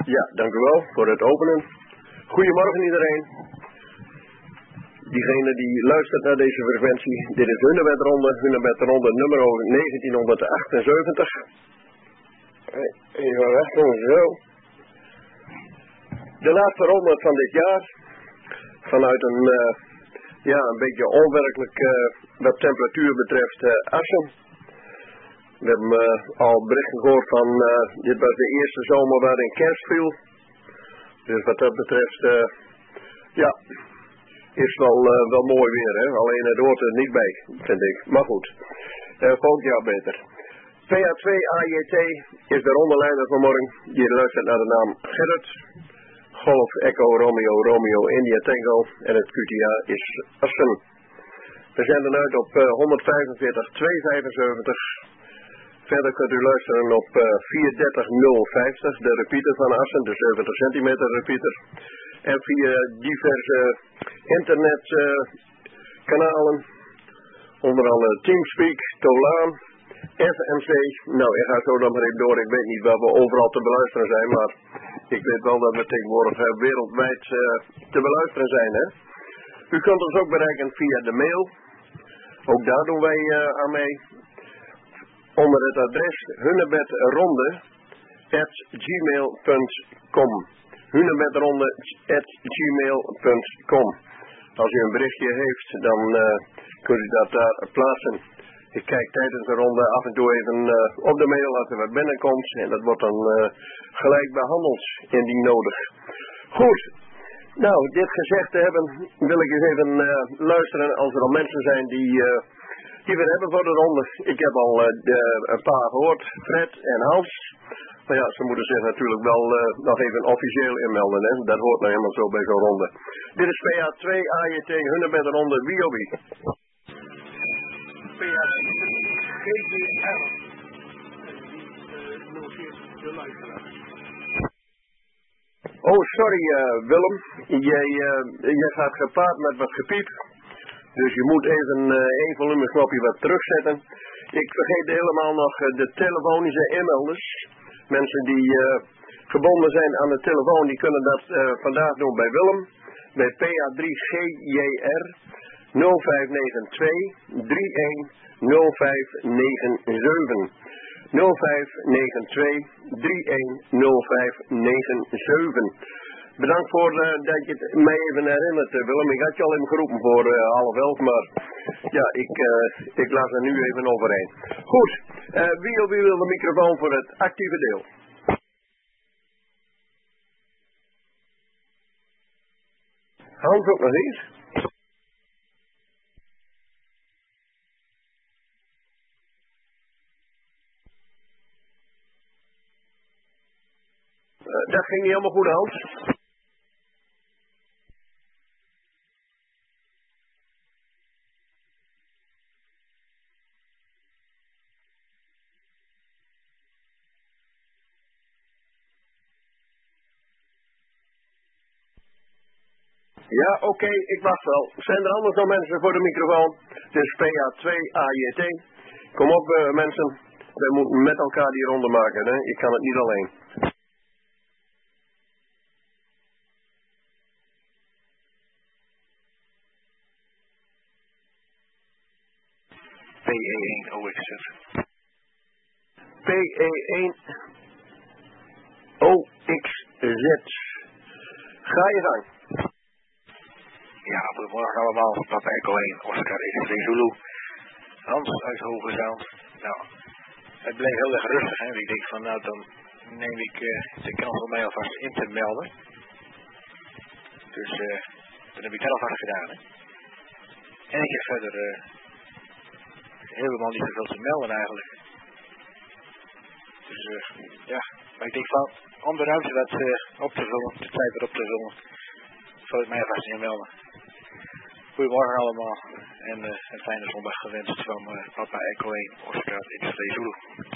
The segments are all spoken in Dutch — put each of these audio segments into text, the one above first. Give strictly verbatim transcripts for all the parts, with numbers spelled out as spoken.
Ja, dank u wel voor het openen. Goedemorgen iedereen. Diegene die luistert naar deze frequentie, dit is Hunebedronde, Hunebedronde nummer negentienhonderdachtenzeventig. Even wachten, zo. De laatste ronde van dit jaar, vanuit een, uh, ja, een beetje onwerkelijk, uh, wat temperatuur betreft, uh, Assen. We hebben uh, al berichten gehoord van, uh, dit was de eerste zomer waarin kerst viel. Dus wat dat betreft, uh, ja, is wel, uh, wel mooi weer, hè. Alleen het hoort er niet bij, vind ik. Maar goed, uh, volgend jaar beter. P A twee A J T is de rondeleider vanmorgen. Je luistert naar de naam Gerrit. Golf Echo Romeo Romeo India Tango. En het Q T A is Assen. We zenden uit op uh, honderdvijfenveertig tweehonderdvijfenzeventig. Verder kunt u luisteren op uh, vierhonderddertig nul vijftig, de repeater van Assen, de zeventig centimeter repeater. En via diverse internetkanalen, uh, onder andere Teamspeak, Tolaan, F M C. Nou, ik ga zo dan maar even door. Ik weet niet waar we overal te beluisteren zijn, maar ik weet wel dat we tegenwoordig uh, wereldwijd uh, te beluisteren zijn. Hè? U kunt ons ook bereiken via de mail. Ook daar doen wij uh, aan mee. Onder het adres hunebedronde at gmail punt com. hunebedronde at gmail punt com. Als u een berichtje heeft, dan uh, kunt u dat daar plaatsen. Ik kijk tijdens de ronde af en toe even uh, op de mail als er wat binnenkomt. En dat wordt dan uh, gelijk behandeld, indien nodig. Goed. Nou, dit gezegd te hebben, wil ik eens even uh, luisteren als er al mensen zijn die... Uh, Die we hebben voor de ronde. Ik heb al uh, de, een paar gehoord, Fred en Hans. Maar ja, ze moeten zich natuurlijk wel uh, nog even officieel inmelden. Hè? Dat hoort nou helemaal zo bij zo'n ronde. Dit is P A twee A J T, Hunebedronde, wie of wie? P A G B R. Oh, sorry uh, Willem. Jij, uh, jij gaat gepaard met wat gepiep. Dus je moet even uh, één volumeknopje wat terugzetten. Ik vergeet helemaal nog uh, de telefonische inmelders. Mensen die uh, gebonden zijn aan de telefoon, die kunnen dat uh, vandaag doen bij Willem. Bij P A drie G J R nul vijf negen twee drie een nul vijf negen zeven. nul vijf negen twee drie een nul vijf negen zeven. Bedankt voor uh, dat je het mij even herinnert, uh, Willem. Ik had je al even geroepen voor uh, half elf, maar ja, ik, uh, ik laat er nu even overheen. Goed, uh, wie of wie wil de microfoon voor het actieve deel? Hans ook nog eens? Uh, dat ging niet helemaal goed, Hans. Ja, oké, okay, ik wacht wel. Zijn er anders nog mensen voor de microfoon? Het is P A twee A J T. Kom op uh, mensen, wij moeten met elkaar die ronde maken, hè? Ik kan het niet alleen. P E één O X Z. P E één O X Z. Ga je gang. Ja, goedemorgen allemaal. Papa Echo één, Oscar X twee Zulu. Hans uit Hoge Zand. Nou, het bleef heel erg rustig, hè. Ik denk van, nou, dan neem ik uh, de kans om mij alvast in te melden. Dus, uh, dan heb ik dat alvast gedaan, hè. En ik heb verder uh, helemaal niet zoveel te melden eigenlijk. Dus, uh, ja, maar ik denk van, om de ruimte wat uh, op te vullen, de tijd wat op te vullen, zal ik mij alvast inmelden. Goedemorgen allemaal en uh, een fijne zondag gewenst van uh, Papa Echo één, Oscar X twee Zulu.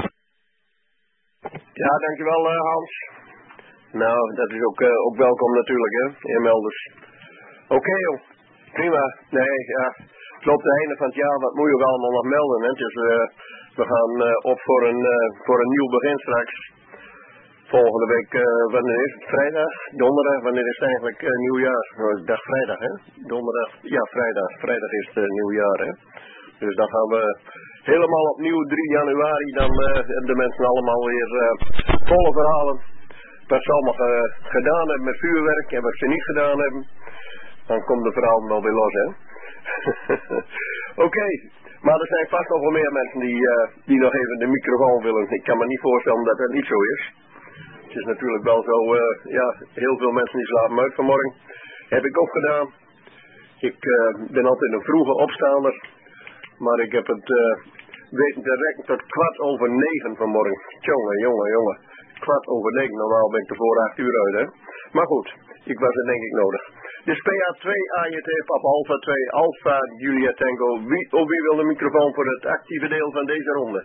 Ja, dankjewel uh, Hans. Nou, dat is ook, uh, ook welkom natuurlijk, hè, inmelders. Oké okay, joh, prima. Nee, ja, het loopt het einde van het jaar, wat moet je ook allemaal nog melden, hè. Dus uh, we gaan uh, op voor een, uh, voor een nieuw begin straks. Volgende week, uh, wanneer is het? Vrijdag? Donderdag? Wanneer is het eigenlijk uh, nieuwjaar? Nou, ik dacht vrijdag, hè? Donderdag? Ja, vrijdag. Vrijdag is het uh, nieuwjaar, hè? Dus dan gaan we helemaal opnieuw drie januari. Dan uh, hebben de mensen allemaal weer uh, volle verhalen. Wat ze allemaal uh, gedaan hebben met vuurwerk en wat ze niet gedaan hebben. Dan komt de verhalen wel weer los, hè? Oké. Okay. Maar er zijn vast nog wel meer mensen die, uh, die nog even de microfoon willen. Ik kan me niet voorstellen dat dat niet zo is. Het is natuurlijk wel zo, uh, ja, heel veel mensen die slapen uit vanmorgen. Heb ik ook gedaan. Ik uh, ben altijd een vroege opstaander. Maar ik heb het uh, weten te rekken tot kwart over negen vanmorgen. Jongen, jongen, jongen. Kwart over negen, normaal ben ik er voor acht uur uit, hè. Maar goed, ik was er denk ik nodig. Dus P A twee A J T, Papa Alpha twee, Alpha Julia Tango. Wie, of wie wil de microfoon voor het actieve deel van deze ronde?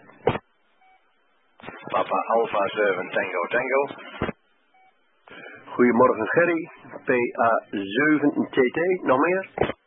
Papa Alpha zeven Tango Tango. Goedemorgen Gerry, P A zeven T T, nog meer?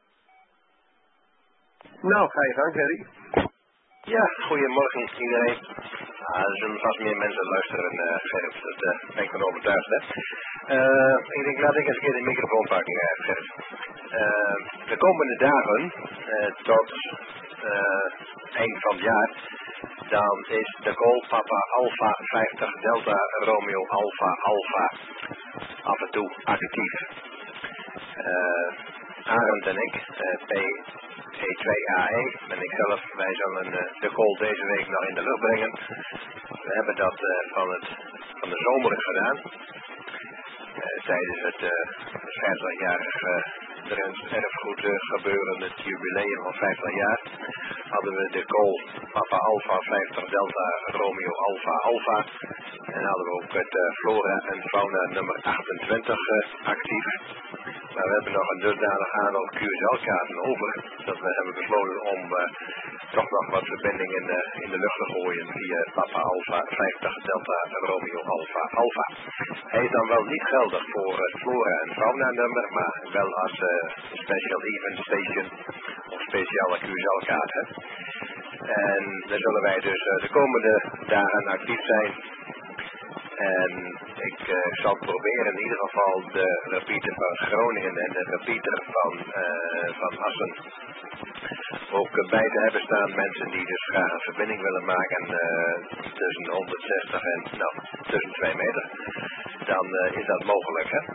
Nou, ga je gang Gerry. Ja, goedemorgen iedereen. Ah, er zullen vast meer mensen luisteren, uh, Gerrit. Dat uh, ben ik van overtuigd, hè. Uh, ik denk, laat ik eens een keer de microfoon pakken, uh, Gerrit. Uh, de komende dagen, uh, tot uh, eind van het jaar, dan is de call Papa Alpha vijftig Delta Romeo Alpha Alpha af en toe actief. Uh, Arend en ik, uh, P E twee A E en ikzelf, wij zullen uh, de call deze week nog in de lucht brengen. We hebben dat uh, van, het, van de zomer gedaan. Uh, tijdens het uh, vijftigjarig uh, Drents erfgoed uh, gebeuren, het jubileum van vijftig jaar, hadden we de call Papa Alpha vijftig Delta Romeo Alpha Alpha. En hadden we ook het uh, Flora en Fauna nummer achtentwintig uh, actief. Maar we hebben nog een dusdanig aantal Q S L-kaarten over, dat we hebben besloten om uh, toch nog wat verbindingen in de, in de lucht te gooien via Papa Alpha vijftig Delta Romeo Alpha Alpha. Hij is dan wel niet geldig voor het Flora en Fauna nummer, maar wel als uh, special event station of speciale Q S L-kaart. Hè. En daar zullen wij dus uh, de komende dagen actief zijn. En ik uh, zal proberen in ieder geval de repeater van Groningen en de repeater van, uh, van Assen ook uh, bij te hebben staan. Mensen die dus graag een verbinding willen maken uh, tussen honderdzestig en nou, tussen twee meter. Dan uh, is dat mogelijk, hè.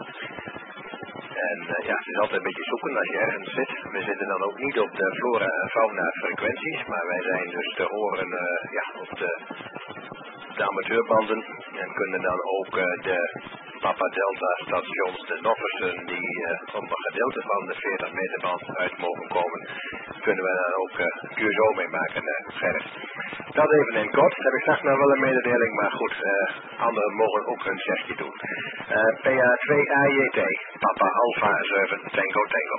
En uh, ja, het is altijd een beetje zoeken als je ergens zit. We zitten dan ook niet op de flora en fauna frequenties, maar wij zijn dus te horen uh, ja, op de, de amateurbanden en kunnen dan ook uh, de Papa Delta stations, de Noffersen, die uh, op een gedeelte van de veertig meter band uit mogen komen, kunnen we dan ook uh, Q S O meemaken, uh, Gerrit. Dat even in kort. Heb ik straks nog wel een mededeling, maar goed, uh, anderen mogen ook hun zegje doen. Uh, P A twee A J T, Papa Alpha zeven Tango Tango.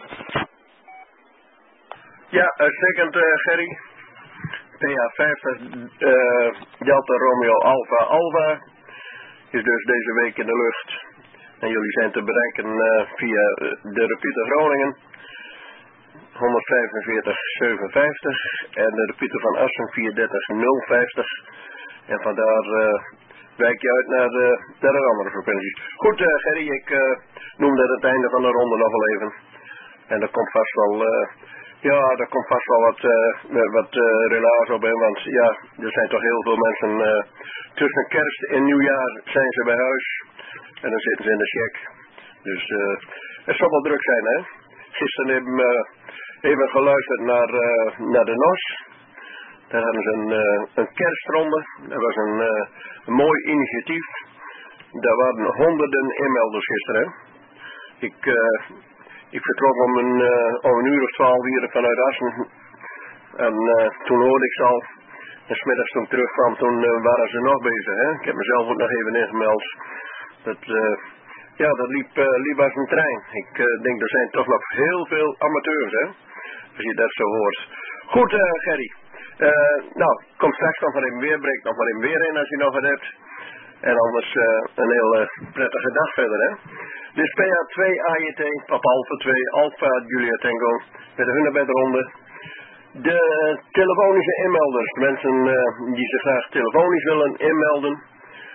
Ja, uitstekend uh, Gerry. P A vijftig uh, Delta Romeo Alpha Alpha is dus deze week in de lucht. En jullie zijn te bereiken uh, via uh, de repeater Groningen honderdvijfenveertig zevenenvijftig en de repeater van Assen vierhonderddertig nul vijftig. En vandaar uh, wijk je uit naar de, naar de andere frequenties. Goed uh, Gerry, ik uh, noemde het einde van de ronde nog wel even. En er komt vast wel... Uh, Ja, daar komt vast wel wat, uh, wat uh, relaas op in, want ja, er zijn toch heel veel mensen uh, tussen kerst en nieuwjaar zijn ze bij huis en dan zitten ze in de check. Dus uh, het zal wel druk zijn, hè. Gisteren hebben we uh, even geluisterd naar, uh, naar de N O S. Daar hadden ze een, uh, een kerstronde, dat was een, uh, een mooi initiatief. Daar waren honderden inmelders gisteren, hè. Ik... Uh, Ik vertrok om een, uh, om een uur of twaalf hier vanuit Assen. En uh, toen hoorde ik ze al. En smiddags toen ik terugkwam, toen uh, waren ze nog bezig. Hè? Ik heb mezelf ook nog even ingemeld. Dat, uh, ja, dat liep, uh, liep als een trein. Ik uh, denk, er zijn toch nog heel veel amateurs, hè. Als je dat zo hoort. Goed, uh, Gerry. Uh, nou, kom straks nog maar even weer. Breek nog maar even weer in als je nog wat hebt. En anders uh, een heel uh, prettige dag verder, hè. Dus P A twee A J T, Papa Alpha twee, Alpha Julia Tango, met de hunne bij de ronde. De telefonische inmelders, mensen uh, die zich graag telefonisch willen inmelden.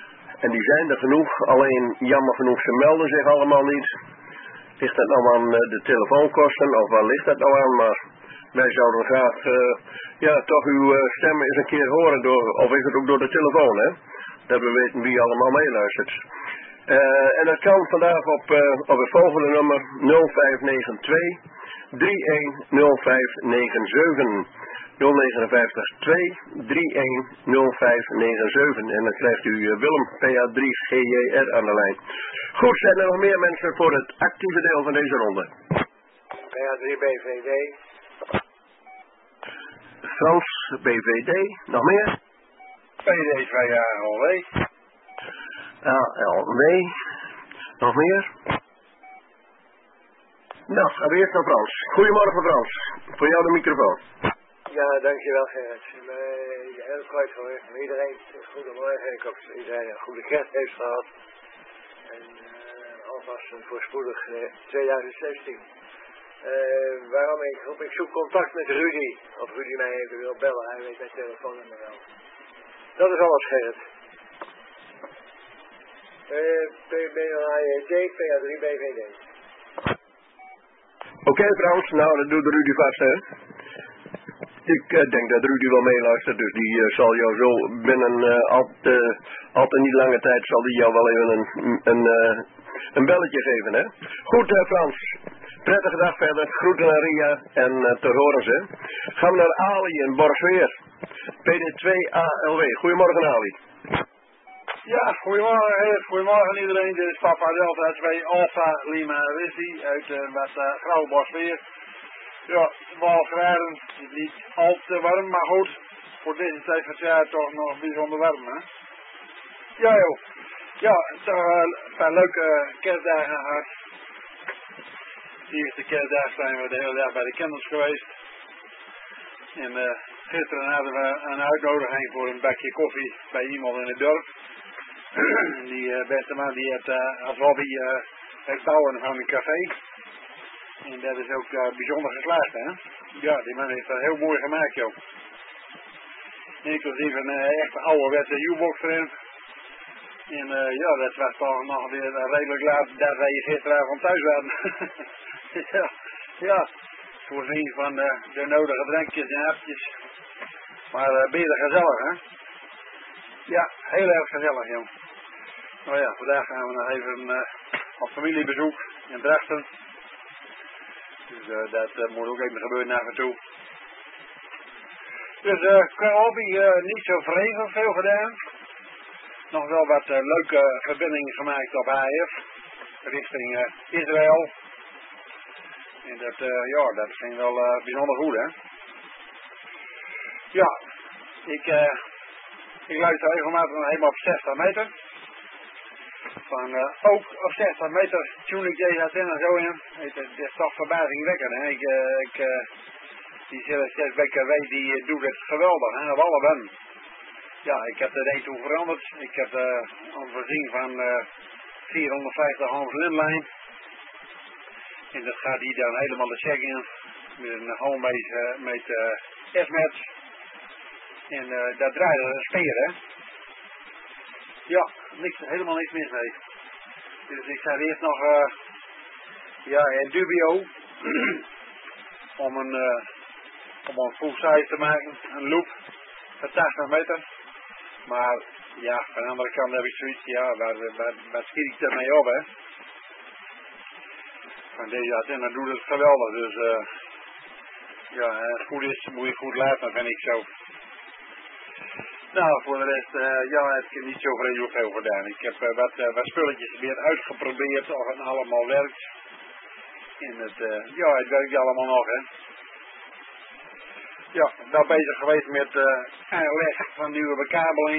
En die zijn er genoeg, alleen jammer genoeg, ze melden zich allemaal niet. Ligt dat nou aan de telefoonkosten of waar ligt dat nou aan? Maar wij zouden graag uh, ja, toch uw uh, stem eens een keer horen, door, of is het ook door de telefoon, hè? Dat we weten wie allemaal meeluistert. Uh, en dat kan vandaag op, uh, op het volgende nummer nul vijf negen twee drie een nul vijf negen zeven. nul negen vijf twee drie een nul vijf negen zeven. En dan krijgt u uh, Willem P A drie G J R aan de lijn. Goed, zijn er nog meer mensen voor het actieve deel van deze ronde? P A drie B V D. Frans, B V D. Nog meer? P D twee A L W. A L W. Nog meer? Nou, gaan we eerst naar Frans. Goedemorgen Frans. Voor jou de microfoon. Ja, dankjewel Gerrit. Uh, heel kort hoor. Iedereen, goedemorgen. Ik hoop dat iedereen een goede kerst heeft gehad. En uh, alvast een voorspoedig uh, twintig zestien. Uh, waarom ik, op, ik zoek contact met Rudy. Of Rudy mij even wil bellen. Hij weet mijn telefoonnummer wel. Dat is alles Gerrit. Uh, P B A J T, P A drie B V D. Oké okay, Frans, nou dat doet Rudy vast hè. Ik uh, denk dat Rudy wel meeluistert, dus die uh, zal jou zo binnen uh, altijd, uh, altijd niet lange tijd zal die jou wel even een, een, uh, een belletje geven hè. Goed uh, Frans, prettige dag verder, groeten aan Ria en uh, ter horen ze. Gaan we naar Ali in Borsweer, P D twee A L W. Goedemorgen Ali. Ja, goedemorgen, goedemorgen iedereen. Dit is Papa Delta twee Alpha Lima Rissi uit uh, met uh, Grauw Borsweer. Ja, Walgraden, niet al te warm, maar goed, voor deze tijd van het jaar toch nog bijzonder warm, hè? Ja joh, ja, toch uh, een paar leuke kerstdagen gehad. De eerste kerstdag zijn we de hele dag bij de Kendels geweest. En uh, gisteren hadden we een uitnodiging voor een bakje koffie bij iemand in het dorp. Die uh, beste man die heeft uh, als hobby uh, het bouwen van een café. En dat is ook uh, bijzonder geslaagd, hè? Ja, die man heeft dat heel mooi gemaakt, joh. Inclusief een uh, echt ouderwetse U-box erin. En uh, ja, dat was toch nog weer uh, redelijk laat dat wij gisteravond thuis waren. ja, ja, voorzien van uh, de nodige drankjes en hapjes. Maar uh, ben je er gezellig, hè? Ja, heel erg gezellig, joh. Nou ja, vandaag gaan we nog even uh, op familiebezoek in Drachten. Dus uh, dat uh, moet ook even gebeuren af en toe. Dus uh, qua hobby uh, niet zo vreselijk veel gedaan. Nog wel wat uh, leuke verbindingen gemaakt op H F. Richting uh, Israël. En dat, uh, ja, dat ging wel uh, bijzonder goed, hè. Ja, ik, uh, ik luister regelmatig nog helemaal op zestig meter. Van, uh, ook op zestig meter tune ik deze antenne zo in. Het, het is toch verbazingwekkend, hè. Ik, uh, ik, uh, die zes B K W die uh, doet het geweldig, hè, op alle banden. Ja, ik heb er één toe veranderd. Ik heb uh, al voorzien van uh, vierhonderdvijftig ohms lintline. En dat gaat hier dan helemaal de check in. Met een homemade uh, met uh, S-match. En uh, daar draait er een speer, hè. Ja, niks, helemaal niks mis mee. Dus ik zei eerst nog, uh, ja, in dubio, om een, uh, om een full size te maken, een loop van tachtig meter. Maar ja, van de andere kant heb ik zoiets, ja, waar, waar, waar schiet ik ermee op, hè? Van deze antenne doet het geweldig, dus uh, ja, als het goed is, moet je goed laten, vind ik zo. Nou, voor de rest, uh, ja, heb ik niet zo vreselijk veel gedaan. Ik heb uh, wat, uh, wat spulletjes weer uitgeprobeerd of het allemaal werkt. En het, uh, ja, het werkt allemaal nog, hè. Ja, daar bezig geweest met uh, aanleg van nieuwe bekabeling.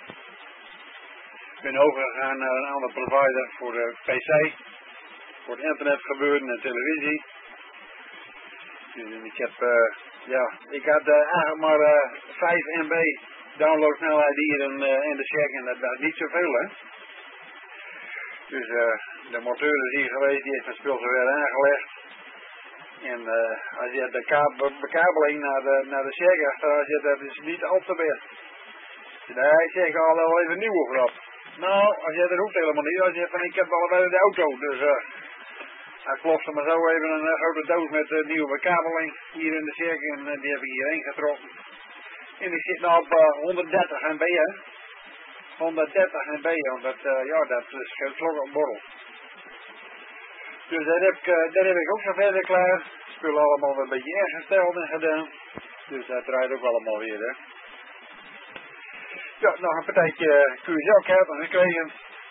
Ik ben overgegaan naar een andere provider voor de P C. Voor het internet gebeuren en televisie. Dus ik heb, uh, ja, ik had uh, eigenlijk maar uh, vijf M B downloadsnelheid hier in, uh, in de check en dat was niet zoveel, hè. Dus uh, de monteur is hier geweest, die heeft mijn spul zo weer aangelegd. En uh, als je de kab- bekabeling naar de, naar de check achteruit zit, dat is niet al te best. Dus daar zeg ik al wel even nieuw over op. Nou, als jij dat hoeft helemaal niet. Als je van ik heb allebei de auto, dus uh, hij klopte me zo even een uh, grote doos met uh, nieuwe bekabeling hier in de cirkel en uh, die heb ik hierheen getrokken. En die zit nou op uh, honderddertig MB, hè. honderddertig MB, omdat uh, ja, dat is geen vlog op borrel. Dus dat heb, ik, uh, dat heb ik ook zo verder klaar. Spullen allemaal een beetje ingesteld en gedaan. Dus dat draait ook allemaal weer, hè. Ja, nog een partijtje Q S L-kaarten gekregen.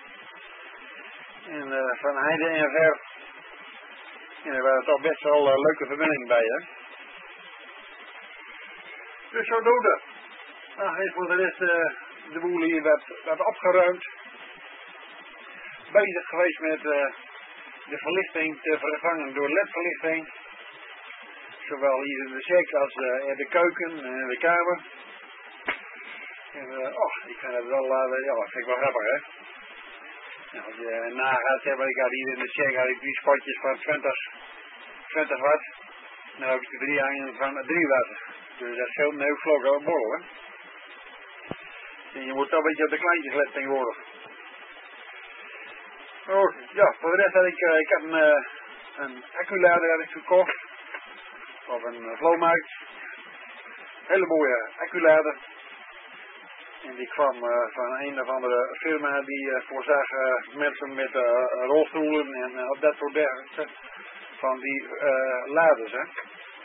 En uh, van heide en ver. En er waren toch best wel uh, leuke verbindingen bij, hè. Dus zo doen we. Nou, heeft voor de rest uh, de boel hier werd, werd opgeruimd. Bezig geweest met uh, de verlichting te vervangen door L E D-verlichting. Zowel hier in de cirkel als uh, in de keuken en in de kamer. En uh, oh, ik vind het wel, uh, ja, vind ik wel grappig, hè. Nou, als je uh, nagaat, zeg maar, ik had hier in de cirkel had ik drie spotjes van twintig watt. Nu heb ik de drie hangen van drie watt. Dus dat scheelt een heel vlog een borrel, hè. En je moet toch een beetje op de kleintjes letten tegenwoordig. Oh, ja, voor de rest had ik, uh, ik heb een, uh, een acculader had ik gekocht. Op een uh, vloermarkt. Hele mooie acculader. En die kwam uh, van een of andere firma die uh, voorzag uh, mensen met uh, rolstoelen en uh, op dat soort dergelijke van die uh, laders, hè.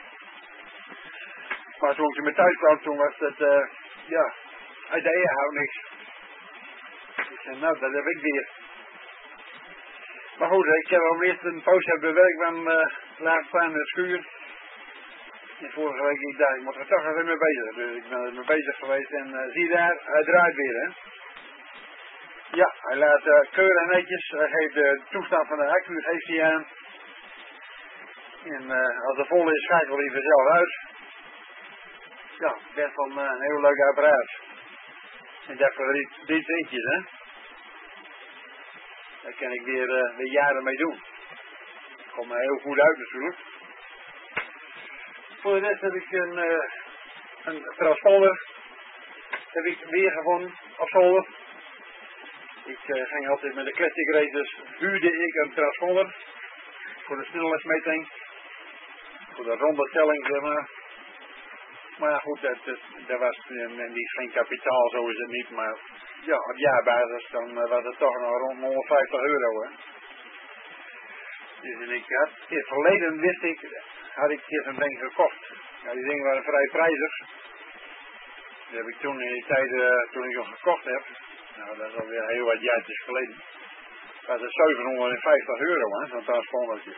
Maar toen ik er met thuis kwam, toen was het, uh, ja, uit de eer houdt niks. Ik zei, nou, dat heb ik weer. Maar goed, ik heb al eerst een poosje bewerkt van uh, laagstaande schuur. En vorige week, ik dacht, ik moet er toch even mee bezig. Dus ik ben er mee bezig geweest en uh, zie je daar, hij draait weer, hè. Ja, hij laat uh, keurig netjes, hij geeft de toestand van de accu, geeft hij aan. En uh, als het vol is, schakelt hij vanzelf uit. Ja, best wel uh, een heel leuk apparaat. En dat voor drie, drie centjes, hè. Daar kan ik weer, uh, weer jaren mee doen. Dat komt me heel goed uit natuurlijk. Voor de rest heb ik een, uh, een transponder. Heb ik weer gevonden op zolder. Ik uh, ging altijd met de classic races, huurde ik een transponder. Voor de snelheidsmeting. Voor de rondetelling, zeg maar. Maar goed, dat, dat, dat was niet geen kapitaal, zo is het niet. Maar ja, op jaarbasis dan uh, was het toch nog rond honderdvijftig euro. Hè. Dus en ik had, in het verleden wist ik, had ik hier zo'n ding gekocht. Ja, die dingen waren vrij prijzig. Die heb ik toen in die tijd, uh, toen ik hem gekocht heb. Nou, dat is alweer heel wat jaartjes geleden. Dat is zevenhonderdvijftig euro, hè, zo'n transpondertje.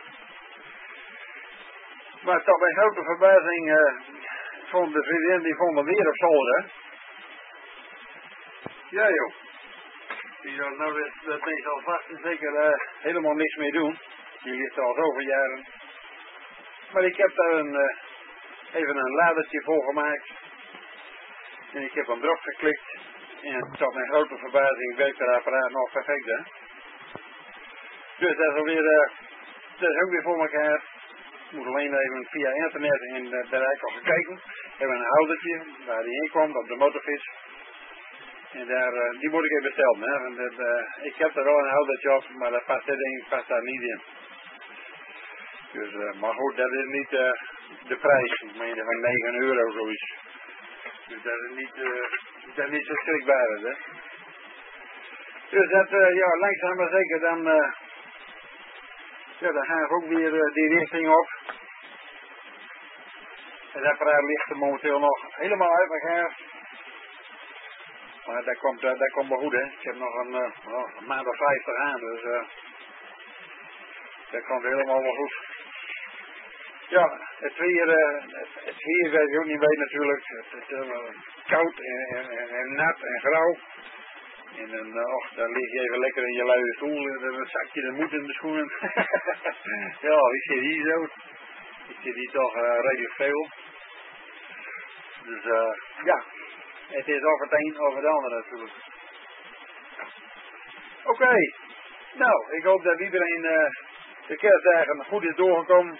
Maar toch bij grote verbazing uh, vond de vriendin, die vond hem weer op zolder, hè. Ja joh. Die zou nou dat, dat ding zal vast en zeker uh, helemaal niks mee doen. Die ligt er al zoveel jaren. Maar ik heb daar een, uh, even een ladertje voor gemaakt. En ik heb hem erop geklikt. En tot mijn grote verbazing werkt het apparaat nog perfect, hè. Dus dat is alweer, uh, dat is ook weer voor elkaar. Ik moet alleen even via internet en uh, daar heb ik al gekeken. We hebben een houdertje waar die in komt op de motorfiets. En daar, uh, die moet ik even bestellen, hè. Want dat, uh, ik heb er wel een houdertje op, maar dat past, dat ding past daar niet in. Dus, uh, maar goed, dat is niet uh, de prijs. Ik meen van negen euro zoiets. Dus dat is niet, uh, dat is niet zo schrikbaar, hè. Dus dat, uh, ja, langzaam maar zeker dan, uh, ja, dan gaan we ook weer uh, die richting op. Het apparaat ligt er momenteel nog helemaal uit elkaar. Maar dat komt, uh, dat komt wel goed, hè. Ik heb nog een, uh, oh, een maand of vijftig aan, dus uh, dat komt helemaal wel goed. Ja, het weer, uh, het, het weer weet je ook niet bij natuurlijk. Het is uh, koud en, en, en, en nat en grauw. En dan, uh, och, dan lig je even lekker in je luie stoel en dan zak je de moed in de schoenen. Ja, ik zit hier zo. Ik zit hier toch uh, redelijk veel. Dus uh, ja, het is of het een of het ander natuurlijk. Oké, okay. Nou, ik hoop dat iedereen uh, de kerstdagen goed is doorgekomen.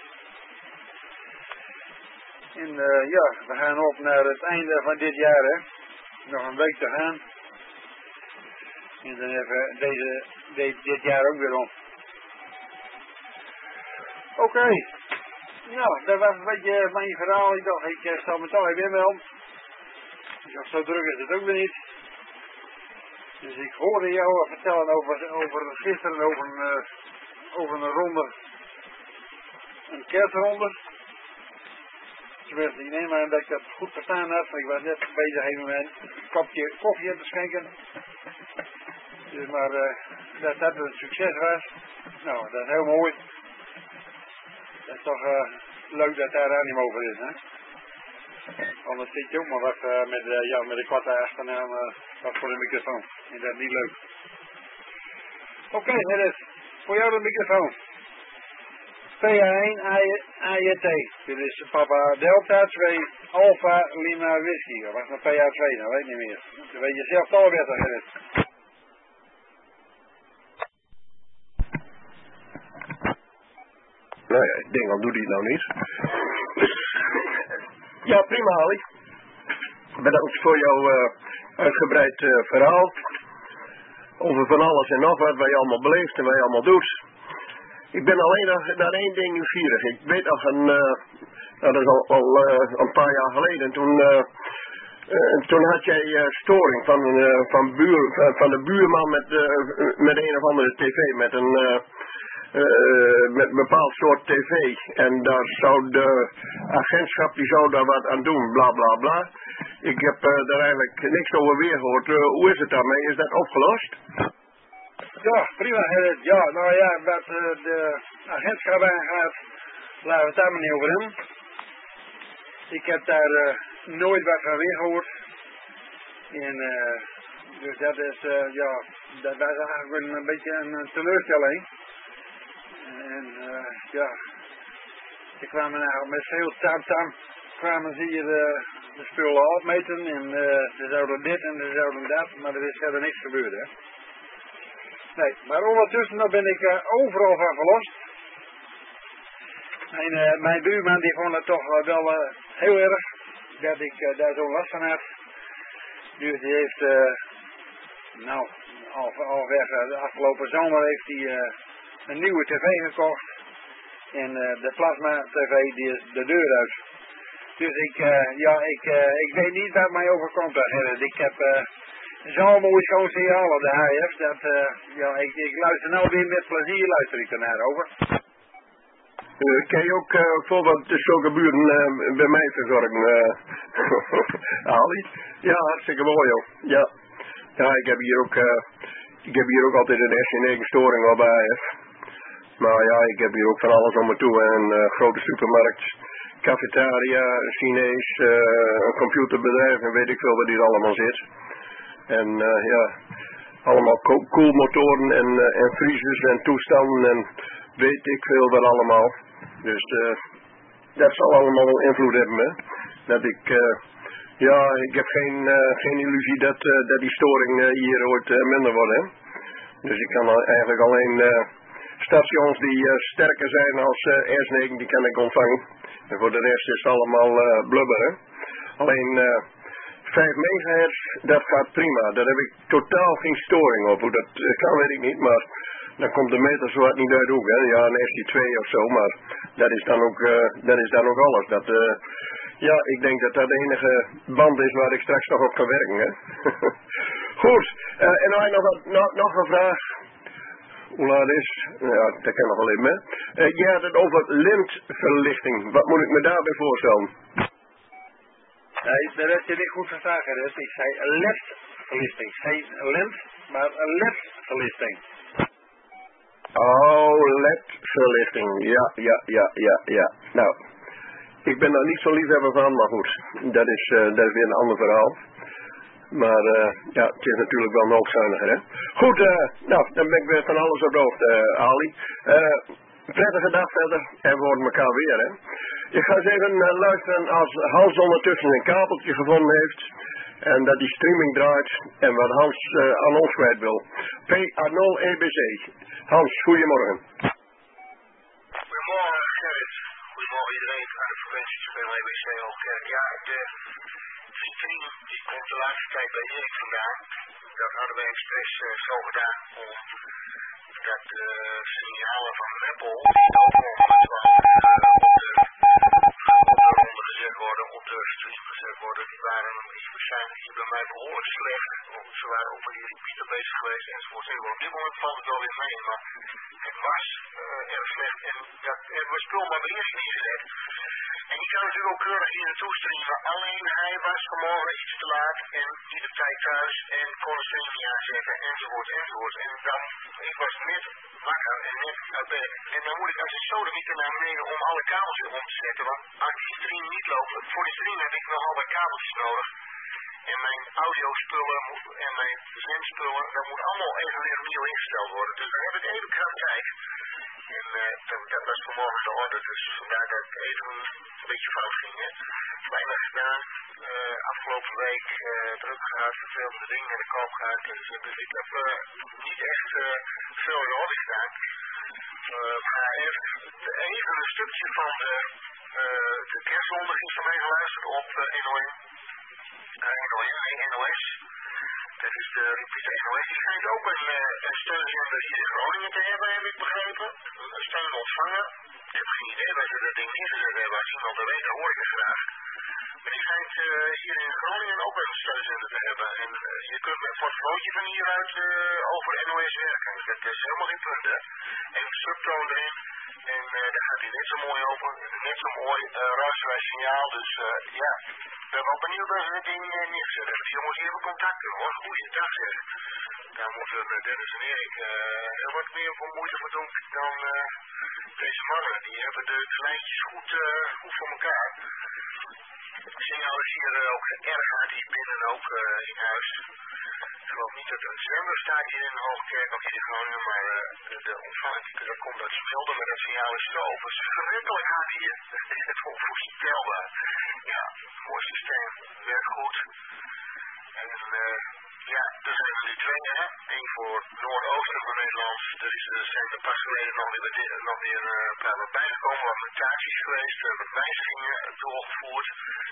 En uh, ja, we gaan op naar het einde van dit jaar, hè. Nog een week te gaan. En dan even deze, deze, dit jaar ook weer om. Oké. Okay. Nou, dat was een beetje mijn verhaal. Ik dacht, ik stel me toch even melden. Ik dacht, zo druk is het ook weer niet. Dus ik hoorde jou vertellen over, over gisteren over een, uh, over een ronde, een kerstronde. Tenminste, ik neem aan dat ik dat goed verstaan had. Ik was net bezig even met een kopje koffie te schenken. Dus maar uh, dat dat een succes was. Nou, dat is heel mooi. Dat is toch uh, leuk dat daar animo over is, hè? Anders zit je ook maar wat uh, met, uh, ja, met de kwatta achternaam uh, wat voor de microfoon. En dat is niet leuk. Oké, okay, Dennis. Voor jou de microfoon. P één A J T. Dit is Papa Delta twee Alpha Lima Whisky. Of was het P A twee? Nou, weet ik niet meer. Dan weet je zelf toch weer toch, Dennis. Nou ja, ik denk dan doe die het nou niet. Ja, prima, Ali. Bedankt voor jouw uh, uitgebreid uh, verhaal. Over van alles en nog wat, wat je allemaal beleeft en wat je allemaal doet. Ik ben alleen nog naar één ding nieuwsgierig. Ik weet nog een, uh, nou, dat is al, al uh, een paar jaar geleden. Toen, uh, uh, toen had jij uh, storing van, uh, van, buur, van, van de buurman met, uh, met een of andere tv. Met een... Uh, Uh, met een bepaald soort tv. En daar zou de agentschap, die zou daar wat aan doen, bla bla bla. Ik heb uh, daar eigenlijk niks over weer gehoord. Uh, hoe is het daarmee? Is dat opgelost? Ja, prima. Ja, nou ja, wat uh, de agentschap aangaat, laten we het daar maar niet over hebben. Ik heb daar uh, nooit wat van weer gehoord. En uh, dus dat is, uh, ja, dat was eigenlijk een beetje een teleurstelling. En uh, ja, ze kwamen nou met veel tam-tam, kwamen ze hier uh, de spullen opmeten en uh, ze zouden dit en ze zouden dat, maar er is verder niks gebeurd, hè. Nee, maar ondertussen dan ben ik uh, overal van verlost. Mijn, uh, mijn buurman die vond het toch uh, wel uh, heel erg dat ik uh, daar zo last van had. Dus die heeft, uh, nou, al, al weg, uh, de afgelopen zomer heeft hij... Uh, een nieuwe tv gekocht. En uh, de plasma tv die is de deur uit. Dus ik, uh, ja, ik, uh, ik weet niet wat mij overkomt daar. Ik heb uh, zo'n mooi schoon signaal op de H F. Dat, uh, ja, ik, ik luister nou weer met plezier, luister ik ernaar over. Uh, kan je ook uh, bijvoorbeeld zulke buren uh, bij mij verzorgen, uh, Ali? Ja, hartstikke mooi joh. Ja. Ja, ik heb hier ook, uh, ik heb hier ook altijd een S negen storing op H F. Maar ja, ik heb hier ook van alles om me toe. Een uh, grote supermarkt, cafetaria, Chinees, uh, een computerbedrijf en weet ik veel wat hier allemaal zit. En uh, ja, allemaal ko- koelmotoren en, uh, en vriezers en toestanden en weet ik veel wat allemaal. Dus uh, dat zal allemaal wel invloed hebben, hè. Dat ik, uh, ja, ik heb geen, uh, geen illusie dat, uh, dat die storing uh, hier ooit uh, minder wordt, hè. Dus ik kan eigenlijk alleen... Uh, stations die uh, sterker zijn als uh, S negen, die kan ik ontvangen. En voor de rest is het allemaal uh, blubber, hè. Alleen uh, vijf megahertz, dat gaat prima. Daar heb ik totaal geen storing op. Hoe dat uh, kan, weet ik niet, maar dan komt de meter zo wat niet uit de hoek, hè. Ja, een S T twee of zo, maar dat is dan ook, uh, dat is dan ook alles. Dat, uh, ja, ik denk dat dat de enige band is waar ik straks nog op kan werken, hè. Goed, uh, en nou nog, nog, nog een vraag. Hoe laat is? Ja, dat kan nog wel even, hè. Uh, je had het over lintverlichting. Wat moet ik me daarbij voorstellen? Nee, dat heb je niet goed verstaan, hè. Ik zei ledverlichting. Geen lint, maar een ledverlichting. Oh, ledverlichting. Ja, ja, ja, ja, ja. Nou, ik ben daar niet zo liefhebber van, maar goed. Dat is, uh, dat is weer een ander verhaal. Maar uh, ja, het is natuurlijk wel noodzuiniger, hè. Goed, uh, nou, dan ben ik weer van alles op de hoogte, uh, Ali. Uh, prettige dag verder en we horen elkaar weer, hè. Ik ga eens even uh, luisteren als Hans ondertussen een kabeltje gevonden heeft. En dat die streaming draait en wat Hans uh, aan ons kwijt wil. P A nul E B C. Hans, goedemorgen. Goedemorgen, Gerrit. Goedemorgen iedereen aan de frequenties van E B W C Hoogkerk. Ja, de vitrine die komt de laatste tijd bij Erik vandaan. Dat hadden we expres uh, zo gedaan om dat de uh, signalen van Meppel niet ook om twaalf uh, op de op de ronde gezet worden, op de stream gezet worden. Die waren die zijn hier bij mij behoorlijk slecht. Ze waren op een repeater bezig geweest enzovoort. Op dit moment valt het wel weer mee, maar het was uh, erg slecht en dat hebben we spul maar weer eerst neergezet. En die kan natuurlijk ook keurig hier naartoe streamen. Alleen hij was vanmorgen iets te laat en niet op tijd thuis en kon een stream niet aanzetten enzovoort enzovoort. En dan, ik was net wakker en net uit bed. En dan moet ik als een sodemieter naar beneden om alle kabels om te zetten. Want als die stream niet loopt, voor die stream heb ik nog al wat kabeltjes nodig. En mijn audiospullen en mijn zendspullen, dat moet allemaal even weer opnieuw ingesteld worden. Dus daar heb ik even krap tijd. En uh, dat, dat was vanmorgen de orde, dus vandaar dat het even een beetje fout ging. Hè. Weinig gedaan, uh, afgelopen week uh, druk gehad, veel dingen naar de koop gehad. Dus, dus ik heb uh, niet echt uh, veel in de orde gedaan. Uh, maar even, even een stukje van de, uh, de kerstzondag van mij geluisterd op uh, N O N. Uh, N O N, nee, N O S. Dat is de repeater N O S. Die schijnt ook een, uh, een steunzender hier in Groningen te hebben, heb ik begrepen. Een steun ontvangen. Ik heb geen idee waar ze dat ding neergezet hebben. Als iemand dat weet, dan hoor ik het graag. Maar die schijnt uh, hier in Groningen ook een steunzender te hebben. En uh, je kunt met een portfolio van hieruit uh, over N O S werken. Dus dat is helemaal geen punt, hè. En een subtoon erin. En uh, daar gaat hij net zo mooi over. Net zo mooi uh, ruisvrij signaal. Dus uh, ja, ik ben wel benieuwd als ze het ding uh, neergezet hebben. Dus jongens, even contacten hoor. Goeiedag zeg. Daar moeten uh, Dennis en Erik uh, er wat meer voor moeite voor doen dan uh, deze mannen. Die hebben de, de lijntjes goed, uh, goed voor elkaar. Het signaal is hier uh, ook erg hard hier binnen ook uh, in huis. Ik geloof niet dat er een zwembad staat hier in de Hoogkerk of hier in Groningen, maar uh, de, de ontvanging dat komt uit Smilde, maar dat signaal is zo verschrikkelijk hard hier. Het is onvoorstelbaar. Ja, mooi systeem, werkt goed. En uh, ja, er zijn er nu twee, hè. Eén voor Noordoosten van Nederland. Er is, uh, zijn er pas geleden nog weer, nog weer uh, een paar wat bijgekomen, wat mutaties geweest, uh, wat wijzigingen doorgevoerd.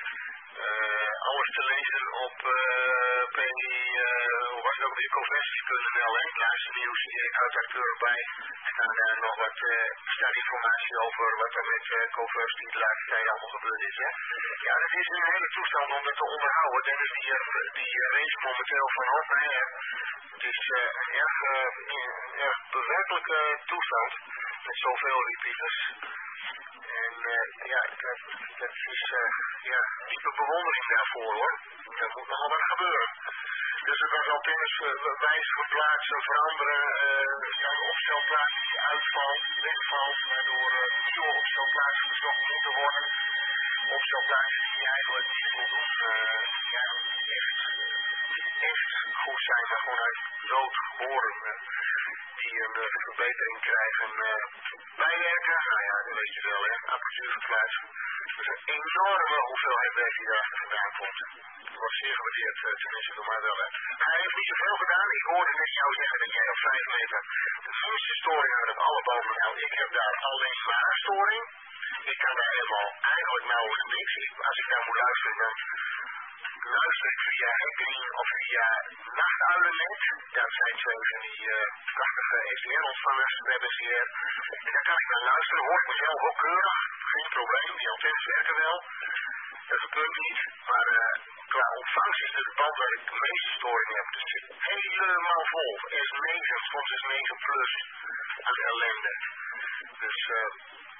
Uh, alles te lezen op uh, P, uh, hoe was het ook weer, conversies punt n l, hè. Laatste nieuws, Erik Houtacteur erbij. Er staan daar nog wat uh, staat informatie over wat er met uh, conversie de laatste tijd allemaal gebeurd is, hè. Ja, het is een hele toestand om dat te onderhouden. Dennis die, die uh, race momenteel van hot naar her. Het is uh, een erg, uh, een erg bewerkelijke toestand met zoveel repeaters. En uh, ja, dat, dat is uh, ja, diepe bewondering daarvoor hoor. Er moet nogal wat gebeuren. Dus het was al tennis uh, wijs verplaatsen, veranderen, uh, ja, een opstelplaats die uitvalt, wegvalt, waardoor uh, nieuwe opstelplaatsen gezocht moeten worden. Opstelplaatsen die eigenlijk niet voldoen, uh, ja, echt, echt goed zijn, maar gewoon uit nood geboren. Uh, die een uh, verbetering krijgen. Uh, bijwerken, nou ja, dat weet je wel, hè, apparatuur verplaatsen. Dat is een enorme hoeveelheid werk die daar vandaan komt. Dat wordt zeer gewaardeerd, uh, tenminste door mij wel, hè. Hij heeft niet zoveel gedaan. Ik hoorde net jou zeggen dat jij op vijf meter de minste storing had op alle bomen. Nou, ik heb daar alleen maar storing. Ik kan daar helemaal eigenlijk nauwelijks niks. Ik, als ik daar moet luisteren, dan luister ik via Hacking of via Nachtuilennet. Dat zijn twee van die uh, prachtige S D R-ontvangers, web S D R. En daar kan ik naar luisteren, hoor ik mezelf ook keurig. Geen probleem, die antennes werken wel. Dat gebeurt niet. Maar uh, qua ontvangst is het band waar ik de meeste storing heb. Dus het zit helemaal vol. S negen, soms S negen plus aan ellende. Dus uh,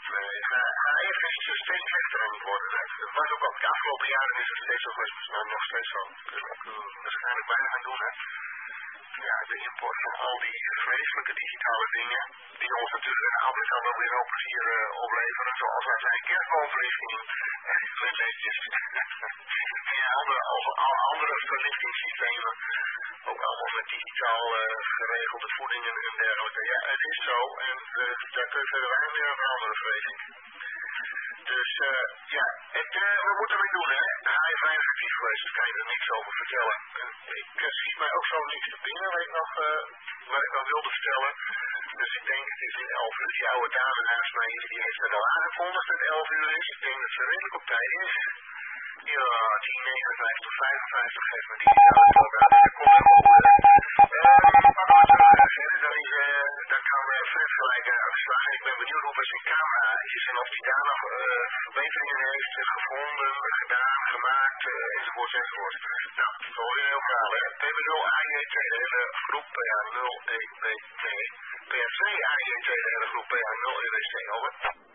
H F is steeds slechter aan het worden. Dat was ook al de afgelopen jaren is het steeds zo geweest, maar nog steeds zo. Dus dat kunnen we waarschijnlijk bijna gaan doen, hè. Ja, de import van al die vreselijke digitale dingen, die ons natuurlijk altijd al wel weer ook plezier uh, opleveren, zoals wij zijn kerstboomverlichting en met netjes. Ja, andere, alle andere verlichtingssystemen, ook allemaal met digitaal uh, geregelde voedingen en dergelijke. Ja, het is zo en uh, daar kun je verder weinig meer aan veranderen, vrees ik. Dus uh, ja, het, uh, we moeten weer doen, hè. Hij is weinig actief geweest, dus kan je er niks over vertellen. Uh, ik uh, schiet mij ook zo niks te binnen, weet ik nog, uh, wat ik nog wilde vertellen. Dus ik denk, het is in elf uur. Die oude dame naast mij, die heeft het al aangekondigd dat het elf uur is. Ik denk dat ze redelijk op tijd is. Ja, tien negenenvijftig, vijfenvijftig geeft me die digitale klok aan. Dat komt helemaal goed, hè. Uh, pakken we terug, hè. Dan, is, uh, dan kan uh, Fred gelijk uh, uitslagen. Ik ben benieuwd hoe zijn camera is en of hij daar nog uh, verbeteringen heeft uh, gevonden, gedaan, gemaakt, uh, enzovoort, enzovoort. Nou, dat is alweer een heel verhaal, hè. P B nul A J T, de hele groep P H nul E W C. P H twee A J T, de hele groep P H nul E W C, over.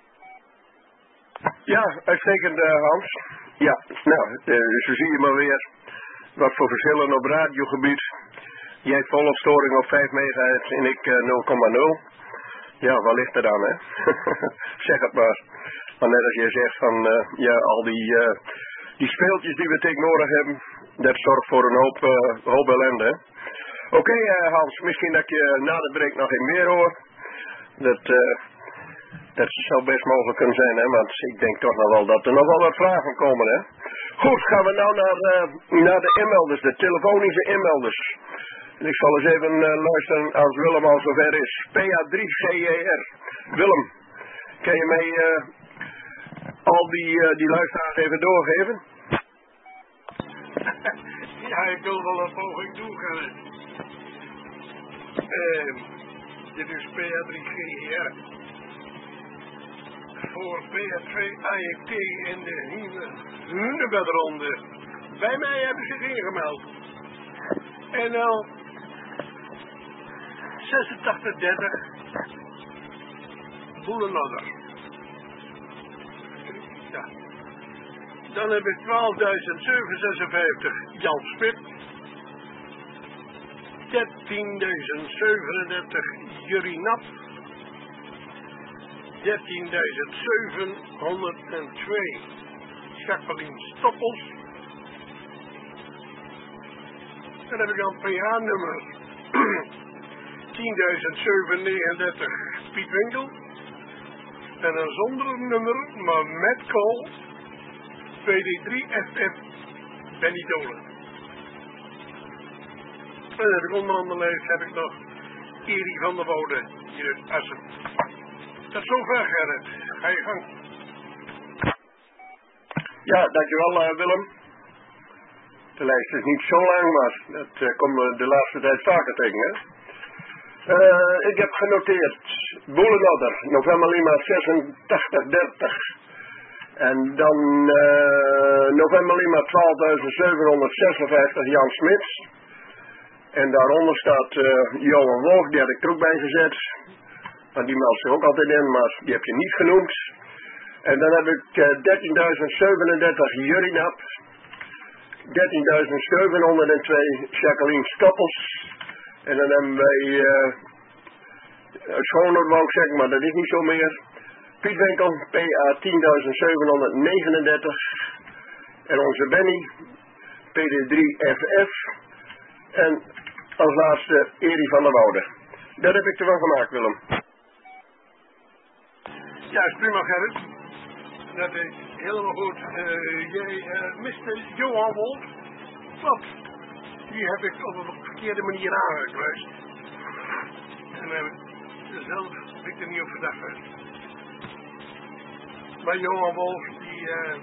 Ja, uitstekend uh, Hans. Ja, nou, uh, zo zie je maar weer wat voor verschillen op radiogebied. Jij hebt volle storing op vijf megahertz en ik uh, nul komma nul. Ja, wat ligt er dan, hè? Zeg het maar. Maar net als jij zegt van, uh, ja, al die, uh, die speeltjes die we tegenwoordig hebben, dat zorgt voor een hoop, uh, hoop ellende, hè? Oké, okay, uh, Hans, misschien dat je na de break nog een meer hoort. Dat, uh, dat zou best mogelijk kunnen zijn, hè? Want ik denk toch nog wel dat er nog wel wat vragen komen, hè? Goed, gaan we nou naar, uh, naar de inmelders, de telefonische inmelders. En ik zal eens even uh, luisteren als Willem al zover is. P A drie C J R. Willem, kan je mij uh, al die, uh, die luisteraars even doorgeven? Ja, ik wil wel een poging doen, Gerrit. Uh, dit is P A drie C J R. Voor P A twee A J T in de Hunebedronde. Bij mij hebben ze zich ingemeld. En nou zesentachtig dertig Boelenodder. Ja. Dan heb ik twaalfduizend zevenhonderdzesenvijftig Jan Spit. dertienduizend zevenendertig Jurrie Nap. dertienduizend zevenhonderdtwee Jacqueline Stoppels. Dan heb ik dan P H-nummer tienduizend zevenhonderdnegenendertig Piet Winkel. En een zonder nummer, maar met call, P D drie F F Benny Dolen. En dan heb ik onder andere lijst heb ik nog Erie van der Woude hier uit Assen. Tot zover, Gerrit. Ga je gang. Ja, dankjewel uh, Willem. De lijst is niet zo lang, maar dat uh, komt de laatste tijd vaker tegen, hè. Uh, ik heb genoteerd Boelenodder, November Lima zesentachtig dertig. En dan uh, November Lima twaalfduizend zevenhonderdzesenvijftig Jan Smits. En daaronder staat uh, Johan Wolf, die had ik er ook bij gezet. Want die meldt zich ook altijd in, maar die heb je niet genoemd. En dan heb ik uh, dertienduizend zevenendertig Jurrie Nap. dertienduizend zevenhonderdtwee Jacqueline Stoppels. En dan hebben wij, uh, schoonhoed wou ik zeggen, maar dat is niet zo meer. Piet Winkel, P A tienduizend zevenhonderdnegenendertig. En onze Benny, P D drie F F. En als laatste Erie van der Woude. Dat heb ik ervan gemaakt, Willem. Ja, is prima, Gerrit. Dat is helemaal goed. Uh, jij, uh, mister Johan Wolf. Klopt. Die heb ik op een verkeerde manier aangekruist. En uh, zelf heb ik er niet op verdacht uit. Maar Johan Wolf, die uh,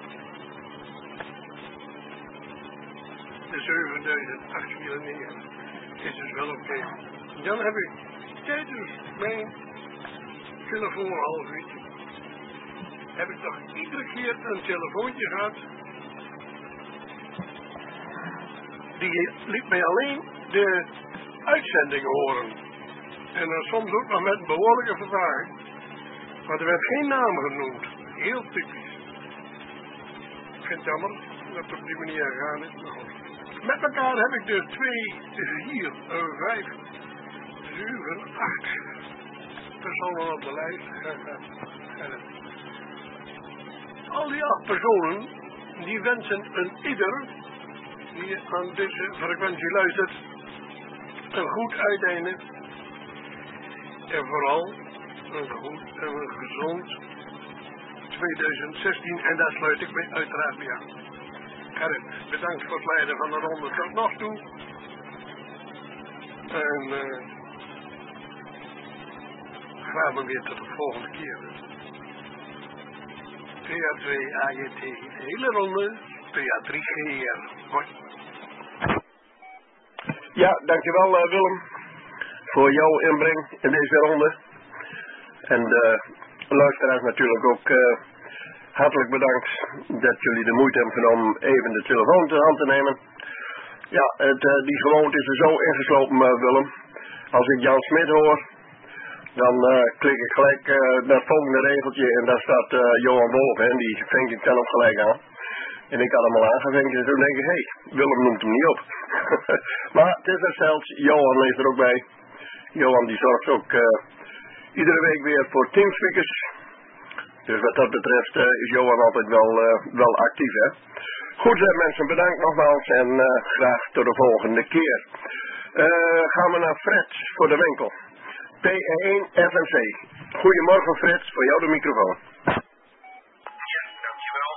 de zevenduizend achthonderdnegenenveertig is dus wel oké. Okay. Dan heb ik tijdens mijn telefoon half uurtje heb ik toch iedere keer een telefoontje gehad. Die liet mij alleen de uitzending horen. En dan soms ook nog met een behoorlijke vertraging. Maar er werd geen naam genoemd. Heel typisch. Ik vind het jammer dat het op die manier gegaan is. Met elkaar heb ik dus twee, vier, vijf, zeven, acht personen op de lijst. Al die acht personen, die wensen een ieder die aan deze frequentie luistert, een goed uiteinde. En vooral een goed en een gezond tweeduizend zestien en daar sluit ik mij uiteraard bij aan. Gerrit, bedankt voor het leiden van de ronde tot nog toe. En uh, graag maar weer tot de volgende keer. P A twee A J T, de hele ronde. P A drie G R. Hoi. Ja, dankjewel uh, Willem. Voor jouw inbreng in deze ronde. En de luisteraars natuurlijk ook uh, hartelijk bedankt dat jullie de moeite hebben genomen even de telefoon ter hand te nemen. Ja, het, uh, die gewoonte is er zo ingeslopen, uh, Willem. Als ik Jan Smit hoor, dan uh, klik ik gelijk uh, naar het volgende regeltje en daar staat uh, Johan Wolf en die vinkt ik dan ook gelijk aan. En ik had hem al aangevinkt en toen denk ik, hé, hey, Willem noemt hem niet op. Maar het is er zelfs, Johan is er ook bij. Johan die zorgt ook uh, iedere week weer voor teamspeakers. Dus wat dat betreft uh, is Johan altijd wel, uh, wel actief, hè. Goed, uh, mensen, bedankt nogmaals en uh, graag tot de volgende keer. Uh, gaan we naar Fred voor de winkel. P één F M C. Goedemorgen Fred, voor jou de microfoon. Ja, dankjewel.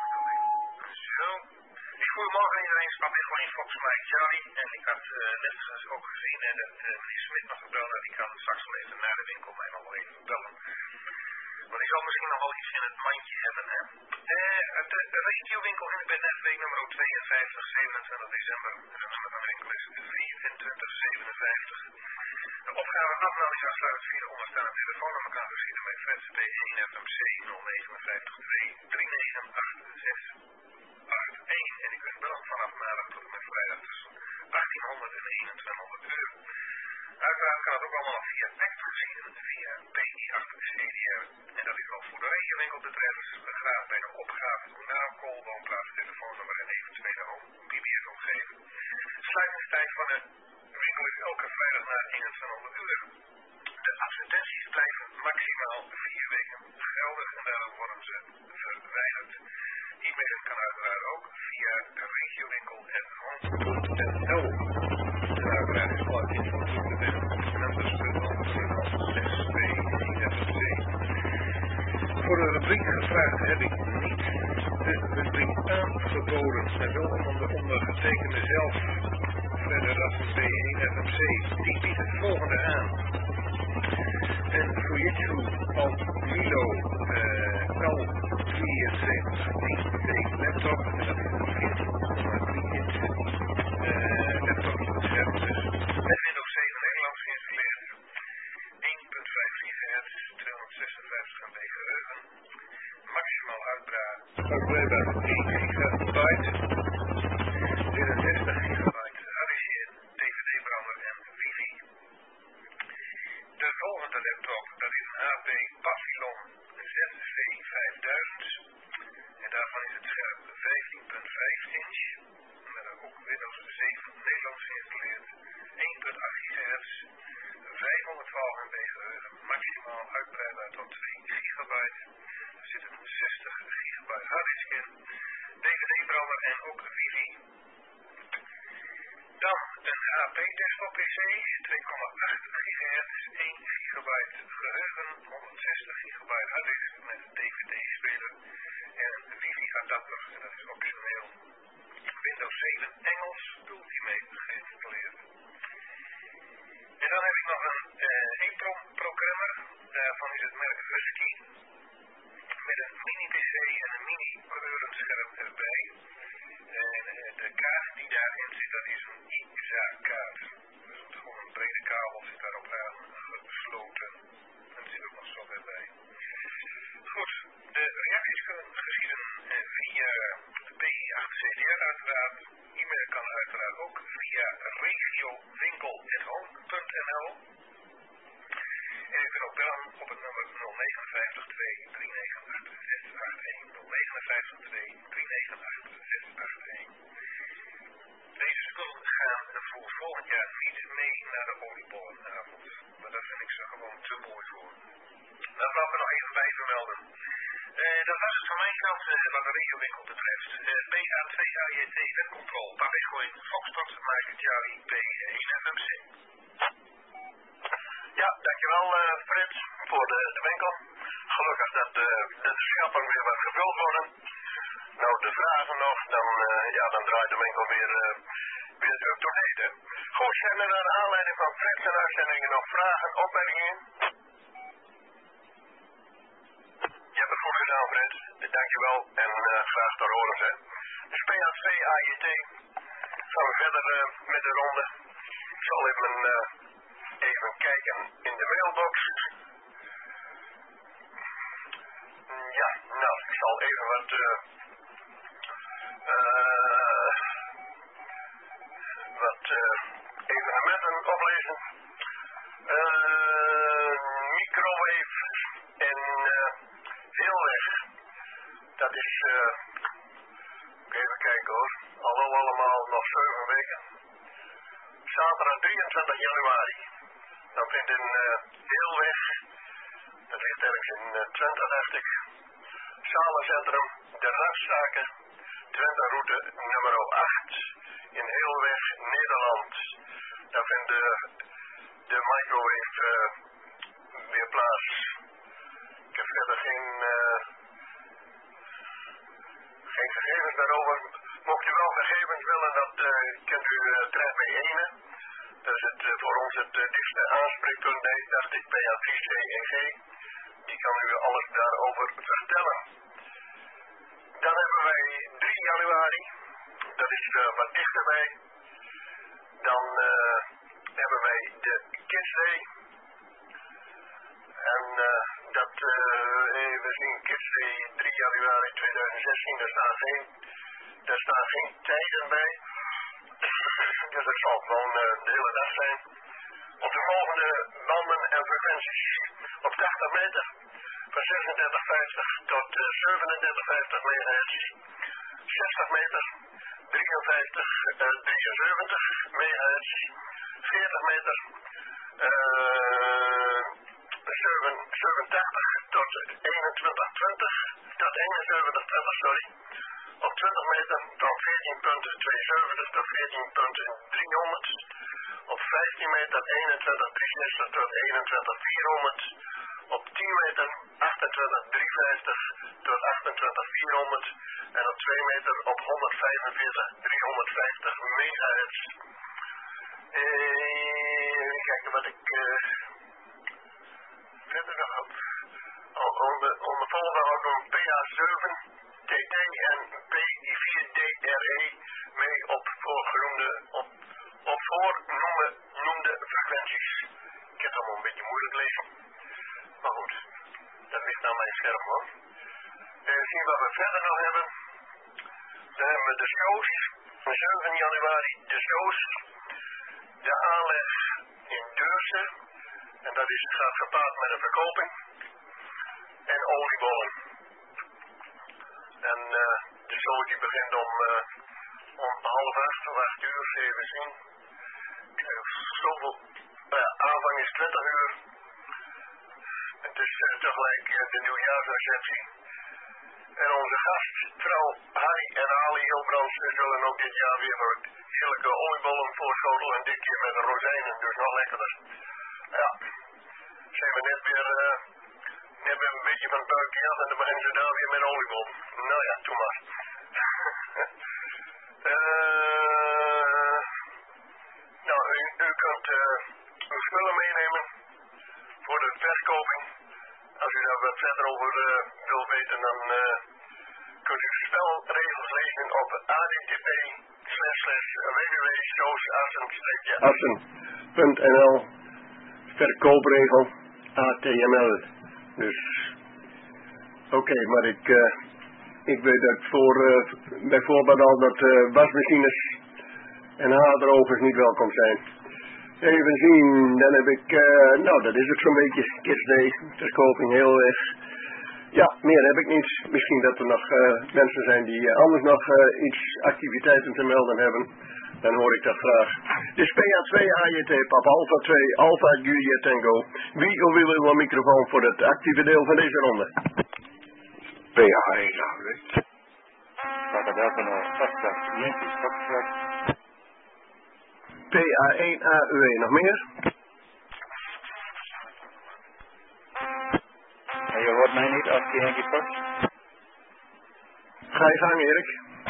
Zo. Goedemorgen iedereen, sprak weer gewoon in Fox Mike Charlie. En ik had uh, net ook gezien uh, dat uh, meneer Smit nog gebeld had. Die kan straks wel even naar de winkel mij nog wel even bellen. Want die zal misschien nog wel iets in het mandje hebben, hè. Uh, de, de regiowinkel in de netweek nummer tweeënvijftig, zevenentwintig december. Het nummer van de winkel is vierentwintig zevenenvijftig. De opgave afmelding afsluiten via de onderstaande telefoonnummer kan gezien met Fred P één F M C nul negen vijf twee drie negen acht zes acht één. En u kunt bellen vanaf maandag tot en met vrijdag tussen achttienhonderd en eenentwintighonderd uur. Uiteraard kan het ook allemaal via tekst gezien via P I acht C D R. En dat is wat voor de regiowinkel betreft. Graag bij de opgave naam, call, woonplaats, telefoonnummer en eventuele home B B S omgeving. Sluitingstijd van de winkel is elke vrijdag na eenentwintighonderd uur. De advertenties blijven maximaal vier weken geldig en daarom worden ze verwijderd. E-mailen kan uiteraard ook via de regiowinkel en home punt n l. En uiteraard is alle info te vinden op nummers zes twee één F M C. Voor de rubriek gevraagd heb ik niet de rubriek aangeboden. En wel van de ondergetekende zelf, verder dat P één F M C, die biedt het volgende aan. En Fujitsu al Milo uh, L drieënzeventig tien laptop, en dat is een veertien komma drie inch uh, laptop op het scherm dus. Met Windows zeven Nederlands geïnstalleerd, één komma vijf gigahertz, tweehonderdzesenvijftig M B geheugen, maximaal uitbreidbaar drie gigabyte, zesenzestig gigabyte addition, D V D-brander en wifi. De volgende laptop, dat is een H P Pavilion Z V vijfduizend. En daarvan is het scherm vijftien komma vijf inch. Met ook Windows zeven Nederlands geïnstalleerd. één komma acht gigahertz. vijfhonderdtwaalf M B geheugen. Maximaal uitbreidbaar tot twee gigabyte. Er zit een zestig gigabyte harddisk in. D V D-brander en ook wifi. Dan een H P desktop P C, twee komma acht gigahertz, één gigabyte geheugen, honderdzestig gigabyte harddisk met D V D-speler en een wifi-adapter, en dat is optioneel. Windows zeven Engels Ultimate geïnstalleerd. En dan heb ik nog een uh, EEPROM-programmer, daarvan is het merk Husky, met een mini-P C en een mini-kleurenscherm erbij. En uh, de kaart die daarin zit, dat is een I S A-kaart. Dus het gewoon een brede kabel zit daarop aangesloten. En er zit ook nog software bij. Goed, de reacties kunnen geschieden uh, via P I acht C D R uiteraard. E-mail kan uiteraard ook via regiowinkel punt home punt n l. En u kunt ook bellen op het nummer nul negen vijf twee drie negen acht zes acht één. nul negen vijf twee drie negen acht zes acht één. Deze spullen gaan voor volgend jaar niet mee naar de oliebollenavond. Maar daar vind ik ze gewoon te mooi voor. Dat wil ik er nog even bij vermelden. Uh, dat was het van mijn kant uh, wat de regiowinkel betreft. Uh, P A twee A J T webcontrol. Parijs Foxtrot Mike Charlie P één F M C. Ja, dankjewel uh, Fred voor de, de winkel. Gelukkig dat uh, de schappen weer wat gevuld worden. Nou, de vragen nog, dan, uh, ja, dan draait de winkel weer, uh, weer up to date. Goed, zijn er naar aanleiding van Fred's en uitzendingen nog vragen, opmerkingen? Je hebt het goed gedaan, Fred. Dankjewel en uh, graag tot horen, hè. Dus P A twee A J T. Gaan we verder uh, met de ronde. Ik zal even, uh, even kijken in de mailbox. Ja, nou, ik zal even wat uh, uh, wat uh, evenementen oplezen. Uh, microwave in uh, Heelweg. Dat is, uh, even kijken hoor, hallo allemaal, nog zeven weken. Zaterdag drieëntwintig januari. Dan vindt in uh, Heelweg, dat ligt ergens in uh, Twente, dacht ik, Zalencentrum, de Rastzaken, Twente route nummer acht, in Heelweg, Nederland. Daar vindt de, de microwave uh, weer plaats. Ik heb verder geen, uh, geen gegevens daarover. Mocht u wel gegevens willen, dat uh, kunt u uh, terecht bij Ene. Dat is het, uh, voor ons het uh, dichtste aanspreekpunt, dacht ik, P A drie C E G. Die kan u alles daarover vertellen. Dan hebben wij drie januari. Dat is uh, wat dichterbij. Dan uh, hebben wij de Kids Day. En uh, dat, uh, even zien, Kids Day drie januari tweeduizend zestien, daar staan geen, daar staan geen tijden bij. Dus dat zal gewoon uh, de hele dag zijn. Op de volgende banden en frequenties. Op tachtig meter van zesendertig vijftig tot uh, zevenendertig vijftig megahertz. zestig meter drieënvijftig, uh, drieënzeventig megahertz. veertig meter uh, zevenentachtig tot eenentwintig twintig tot eenenzeventig twintig, sorry. Op twintig meter van veertien komma tweeënzeventig tot veertien komma driehonderd. Op vijftien meter eenentwintig komma driezestig tot eenentwintig komma vierhonderd. Op tien meter achtentwintig komma driehonderdvijftig tot achtentwintig komma vierhonderd. En op twee meter op honderdvijfenveertig komma driehonderdvijftig megahertz. Even kijken wat ik uh, verder nog op. Onder, onder volgende ook een P A zeven T T en P vier D R E mee op voorgenoemde, op, op voornoemde frequenties. Ik heb het allemaal een beetje moeilijk lezen. Maar goed, dat ligt aan mijn scherm hoor. Even zien wat we verder nog hebben. Dan hebben we de shows. zeven januari de shows. De aanleg in Deurzen. En dat is, gaat gepaard met een verkoping. En oliebollen. En uh, de show die begint om, uh, om half acht of acht uur, even zien. Uh, zoveel, uh, aanvang is twintig uur. Het is uh, tegelijk uh, de nieuwjaarsreceptie. En onze gastvrouw Harry en Ali Hilbrands zullen ook dit jaar weer voor heerlijke oliebollen voorschotelen. En dit keer met rozijnen, dus nog lekkerder. Ja, zijn we net weer... Uh, net weer een beetje van het buikje af en dan beginnen ze daar weer met oliebol. Nou ja, doe maar. uh, nou, u, u kunt uh, uw spullen meenemen voor de verkoping. Als u daar wat verder over uh, wilt weten, dan uh, kunt u spelregels lezen op A D T P slash slash w w w punt assen punt n l verkoopregel A T M L. Dus, oké, okay, maar ik, uh, ik weet dat voor, uh, bijvoorbeeld al dat uh, wasmachines en haardrogers niet welkom zijn. Even zien, dan heb ik, uh, nou dat is het zo'n beetje, Kids Day, verkoping heel weg. Ja, meer heb ik niet. Misschien dat er nog uh, mensen zijn die uh, anders nog uh, iets activiteiten te melden hebben. Dan hoor ik dat graag. Dus P A twee A J T, Papa Alpha twee, Alpha Juliet Tango. Wie of wil uw microfoon voor het actieve deel van deze ronde? P A één A U E. Papa Delta Oscar, Yankee Foxtrot. P A één A U E, nog meer? En je hoort mij niet als die Henkie pakt? Ga je gang, Erik.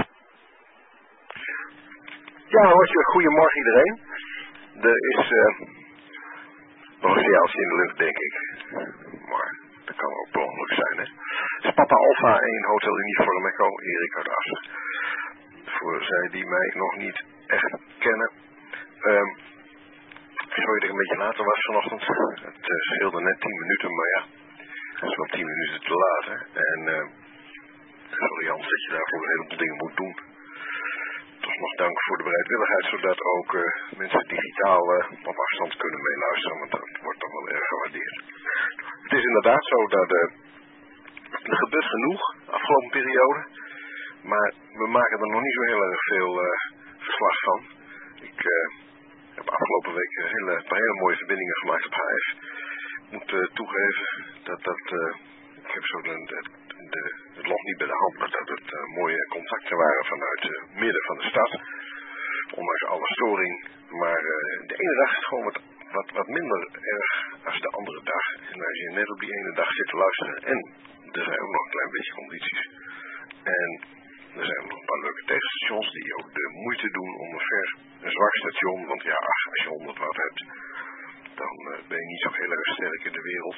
Ja, Roosje, goedemorgen iedereen. Er is uh, nog een signaaltje in de lucht, denk ik. Maar dat kan ook per ongeluk zijn, hè. Het is Papa Alpha één Hotel Uniform Echo, Erik uit Assen. Voor zij die mij nog niet echt kennen. Um, sorry dat ik een beetje later was vanochtend. Het uh, scheelde net tien minuten, maar ja. Dat is wel tien minuten te laat, hè. En uh, sorry Hans dat je daarvoor een heleboel dingen moet doen. Toch nog dank voor de bereidwilligheid, zodat ook uh, mensen digitaal uh, op afstand kunnen meeluisteren, want dat wordt toch wel erg gewaardeerd. Het is inderdaad zo dat uh, er gebeurt genoeg afgelopen periode, maar we maken er nog niet zo heel erg veel uh, verslag van. Ik uh, heb afgelopen week een hele, een paar hele mooie verbindingen gemaakt op H F. Ik moet uh, toegeven dat dat, uh, ik heb zo de, de, de, het log niet bij de hand, maar dat het uh, mooie contacten waren vanuit het uh, midden van de stad. Ondanks alle storing. Maar uh, de ene dag is het gewoon wat, wat, wat minder erg als de andere dag. En als je net op die ene dag zit te luisteren en er zijn ook nog een klein beetje condities. En er zijn ook nog een paar leuke tegenstations die ook de moeite doen om een vers, een zwak station. Want ja, ach, als je honderd watt hebt, dan uh, ben je niet zo heel erg sterk in de wereld.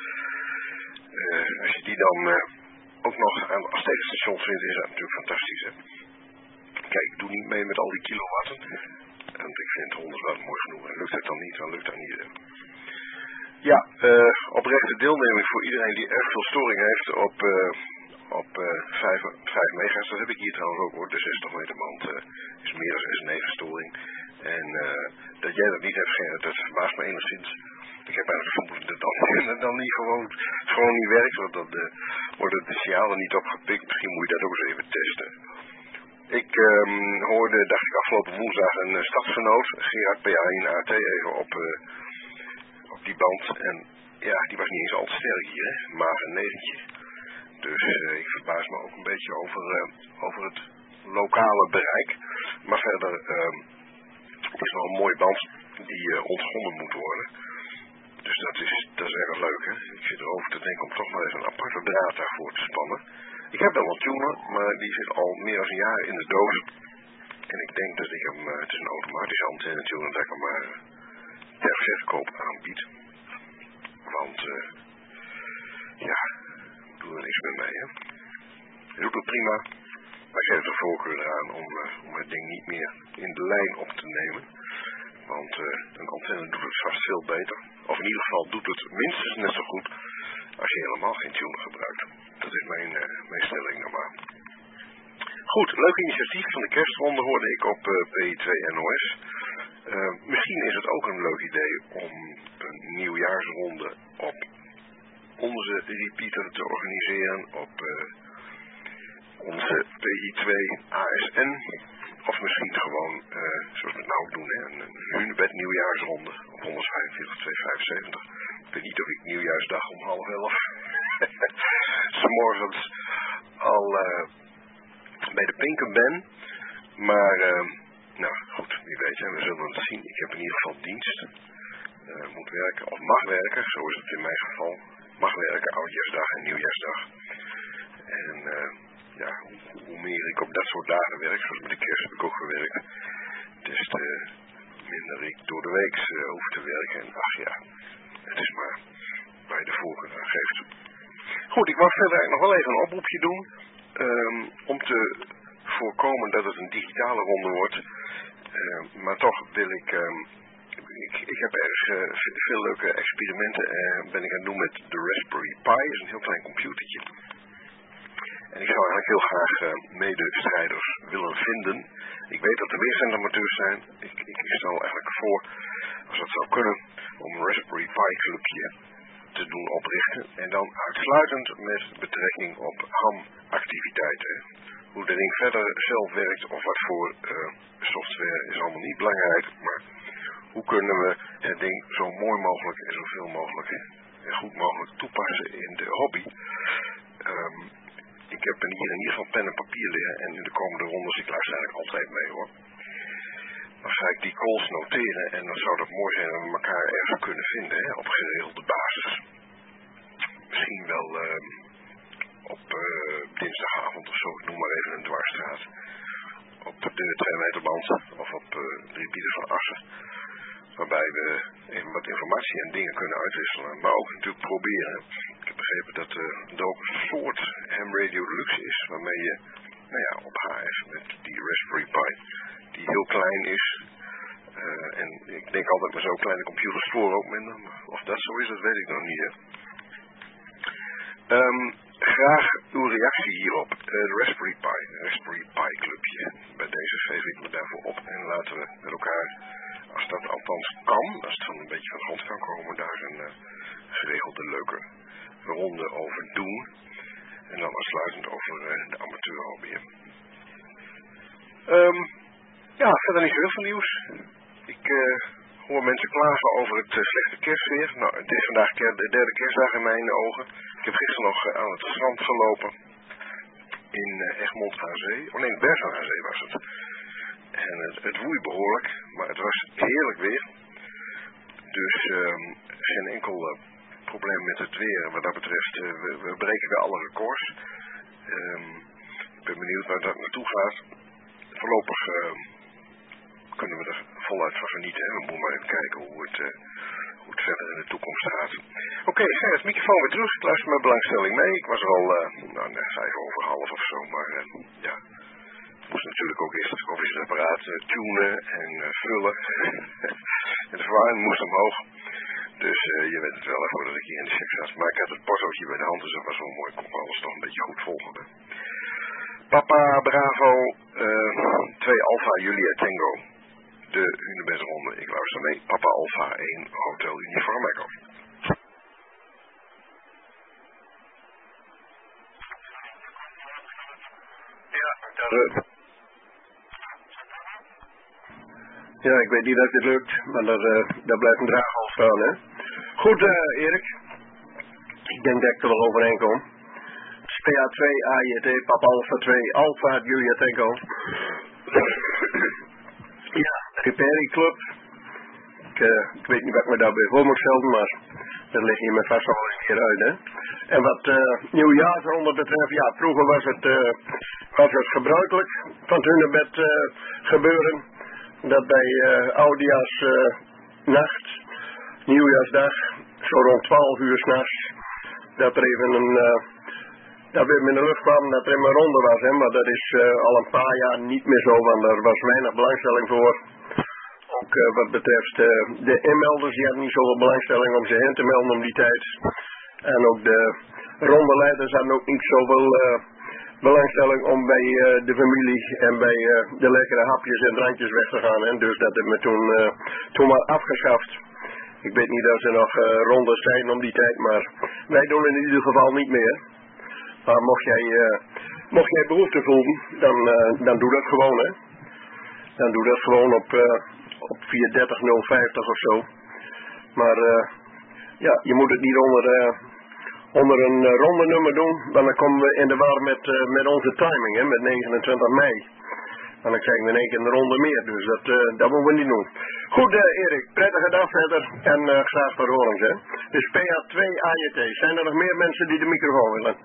Uh, als je die dan uh, ook nog aan, als tegenstation vindt, is dat natuurlijk fantastisch, hè. Kijk, ik doe niet mee met al die kilowatten. En ik vind honderd watt mooi genoeg. En lukt het dan niet, dan lukt dat niet. Hè. Ja, uh, oprechte deelneming voor iedereen die erg veel storing heeft op, uh, op uh, vijf megahertz. Dat heb ik hier trouwens ook hoor. De zestig meter band uh, is meer dan S negen storing. En uh, dat jij dat niet hebt, Gerrit, dat verbaast me enigszins. Ik heb eigenlijk vermoed dat dan, dan niet gewoon, gewoon niet werkt, want dan uh, worden de signalen niet opgepikt. Misschien moet je dat ook eens even testen. Ik um, hoorde, dacht ik, afgelopen woensdag een uh, stadsgenoot, Gerard P A één A T, even op, uh, op die band. En ja, die was niet eens al te sterk hier, hè, maar een negentje. Dus uh, ik verbaas me ook een beetje over, uh, over het lokale bereik. Maar verder, um, het is nog een mooie band die uh, ontgonnen moet worden. Dus dat is, dat is erg leuk, hè. Ik zit erover te denken om toch maar even een aparte draad daarvoor te spannen. Ik heb wel een tuner, maar die zit al meer dan een jaar in de doos. En ik denk dat ik hem, uh, het is een automatische antenne tuner, dat ik hem maar uh, ter verkoop aanbied. Want, uh, ja, ik doe er niks meer mee, hè. Hij doet het prima, maar ik geef de voorkeur eraan om, uh, om het ding niet meer in de lijn op te nemen. Want uh, een antenne doet het vast veel beter. Of in ieder geval doet het minstens net zo goed als je helemaal geen tuner gebruikt. Dat is mijn, uh, mijn stelling normaal. Goed, leuk initiatief van de kerstronde hoorde ik op uh, P I twee N O S. Uh, misschien is het ook een leuk idee om een nieuwjaarsronde op onze repeater te organiseren. Op uh, onze P I twee A S N. Of misschien gewoon, uh, zoals we het nou ook doen, hè, een, een Hunebed nieuwjaarsronde op honderdvijfenveertig tweehonderdvijfenzeventig. Ik weet niet of ik nieuwjaarsdag om half elf, 's morgens al uh, bij de Pinken ben. Maar, uh, nou goed, wie weet, hè, we zullen het zien. Ik heb in ieder geval dienst. Uh, moet werken, of mag werken, zo is het in mijn geval. Mag werken, oudjaarsdag en nieuwjaarsdag. En, uh, ja, hoe, hoe meer ik op dat soort dagen werk, zoals met de kerst heb ik ook gewerkt, des te minder ik door de week uh, hoef te werken. En ach ja, het is maar waar je de voorkeur aan geeft. Goed, ik wou verder eigenlijk nog wel even een oproepje doen, um, om te voorkomen dat het een digitale ronde wordt. Uh, maar toch wil ik, um, ik, ik heb erg uh, veel leuke experimenten uh, ben ik aan het doen met de Raspberry Pi, is een heel klein computertje. En ik zou eigenlijk heel graag uh, medestrijders willen vinden. Ik weet dat er meer zendamateurs zijn. Ik, ik stel eigenlijk voor, als dat zou kunnen, om een Raspberry Pi clubje te doen oprichten. En dan uitsluitend met betrekking op ham activiteiten. Hoe de ding verder zelf werkt of wat voor uh, software is allemaal niet belangrijk. Maar hoe kunnen we het ding zo mooi mogelijk en zoveel mogelijk en goed mogelijk toepassen in de hobby. Um, Ik heb hier in ieder geval pen en papier liggen en in de komende rondes, ik luister eigenlijk altijd mee hoor. Dan ga ik die calls noteren en dan zou dat mooi zijn dat we elkaar ergens kunnen vinden, hè, op geregelde basis. misschien wel uh, op uh, dinsdagavond of zo, ik noem maar even een dwarsstraat, op de twee meterband of op uh, drie Pieters van Assen, waarbij we even wat informatie en dingen kunnen uitwisselen, maar ook natuurlijk proberen. Ik heb begrepen dat uh, er ook een soort ham radio deluxe is, waarmee je, nou ja, op H F met die Raspberry Pi, die heel klein is. Uh, en ik denk altijd maar zo'n kleine computers voor ook minder. Of dat zo is, dat weet ik nog niet. Hè. Um, graag uw reactie hierop. Uh, de Raspberry Pi, Raspberry Pi clubje. Bij deze geef ik me daarvoor op. En laten we met elkaar, als dat althans kan, als het van een beetje van de grond kan komen, daar een uh, geregelde leuke ronde over doen. En dan aansluitend over uh, de amateurhobby. Um, ja, verder niet zo heel veel nieuws. Ik uh, hoor mensen klagen over het uh, slechte kerstweer. Nou, het is vandaag de derde kerstdag in mijn ogen. Ik heb gisteren nog uh, aan het strand gelopen. In uh, Egmond aan Zee. Oh nee, Bergen aan Zee was het. En het, het woei behoorlijk. Maar het was heerlijk weer. Dus um, geen enkel uh, probleem met het weer. Wat dat betreft, uh, we, we breken weer alle records. Um, ik ben benieuwd waar dat naartoe gaat. Voorlopig... Uh, kunnen we er voluit van genieten. We moeten maar even kijken hoe het, uh, hoe het verder in de toekomst gaat. Oké, okay, Gerrit, microfoon weer terug. Ik luister met belangstelling mee. Ik was er al uh, nou, nee, vijf over half of zo, maar uh, ja. Ik moest natuurlijk ook eerst het koffiezetapparaat uh, tunen en uh, vullen. En de verwarming moest omhoog. Dus uh, je weet het wel, hè, voordat ik hier in de check zat. Maar ik had het portootje bij de hand, dus dat was wel mooi. Ik kon alles toch een beetje goed volgen. Papa Bravo uh, twee Alpha Julia Tango. De Hunebedronde, ik luister mee. Papa Alpha één Hotel Uniform Echo. Ja, dat uh, Ja, ik weet niet dat het lukt, maar daar, uh, daar blijft een draag al staan, hè. Goed, uh, Erik. Ik denk dat ik er wel overheen kom. Het is P A twee A J T, Papa Alpha twee Alpha Julia Tango. Ja, Repairing Club. Ik, uh, ik weet niet wat ik me daarbij voor moet stellen, maar dat leg je me vast al een keer uit, hè. En wat uh, nieuwjaarsronde betreft, ja, vroeger was het, uh, was het gebruikelijk van het hunebed uh, gebeuren, dat bij uh, Oudejaars uh, nacht, nieuwjaarsdag, zo rond twaalf uur 's nachts, dat er even een... Uh, dat we in de lucht kwamen dat er in mijn ronde was, hè, maar dat is uh, al een paar jaar niet meer zo, want er was weinig belangstelling voor. Ook uh, wat betreft uh, de inmelders, die hadden niet zoveel belangstelling om zich in te melden om die tijd. En ook de rondeleiders hadden ook niet zoveel uh, belangstelling om bij uh, de familie en bij uh, de lekkere hapjes en drankjes weg te gaan. Hè. Dus dat hebben we toen, uh, toen maar afgeschaft. Ik weet niet of er nog uh, rondes zijn om die tijd, maar wij doen in ieder geval niet meer. Maar mocht jij, uh, mocht jij behoefte voelen, dan, uh, dan doe dat gewoon, hè. Dan doe dat gewoon op, uh, op vier dertig nul vijftig of zo. Maar uh, ja, je moet het niet onder, uh, onder een uh, ronde nummer doen, want dan komen we in de war met, uh, met onze timing, hè, met negenentwintig mei. En dan krijgen we in één keer een ronde meer, dus dat, uh, dat moeten we niet doen. Goed, uh, Erik, prettige dag verder en uh, graag tot horens, hè. Dus P A twee A J T, zijn er nog meer mensen die de microfoon willen?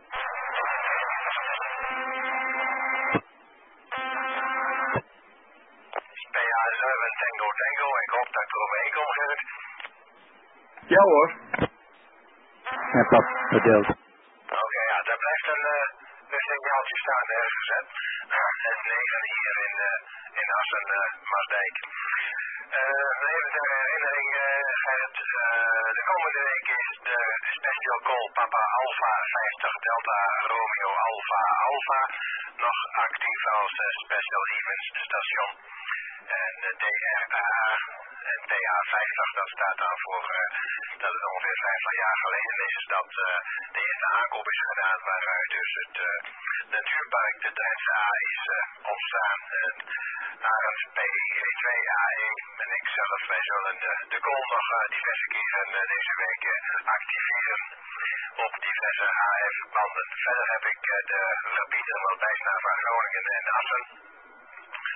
Ja hoor. Ja, pap, verdeeld. Oké, okay, ja, daar blijft een, uh, een signaaltje staan ergens, hè. S negen hier in, uh, in Assen, uh, Maasdijk. Uh, even ter herinnering, uh, Gerrit, uh, de komende week is de Special Call Papa Alpha vijftig Delta Romeo Alpha Alpha nog actief als uh, Special Events station. En de D R A en T A vijftig, dat staat dan voor, uh, dat het ongeveer vijftig jaar geleden is dat uh, de eerste aankoop is gedaan waaruit dus het uh, natuurpark de Drentse A is uh, ontstaan. En Arends P twee A E en ik zelf, wij zullen de, de call nog uh, diverse keren uh, deze week uh, activeren op diverse H F-banden. Verder heb ik uh, de repeater wat bijstaan van Groningen en Assen.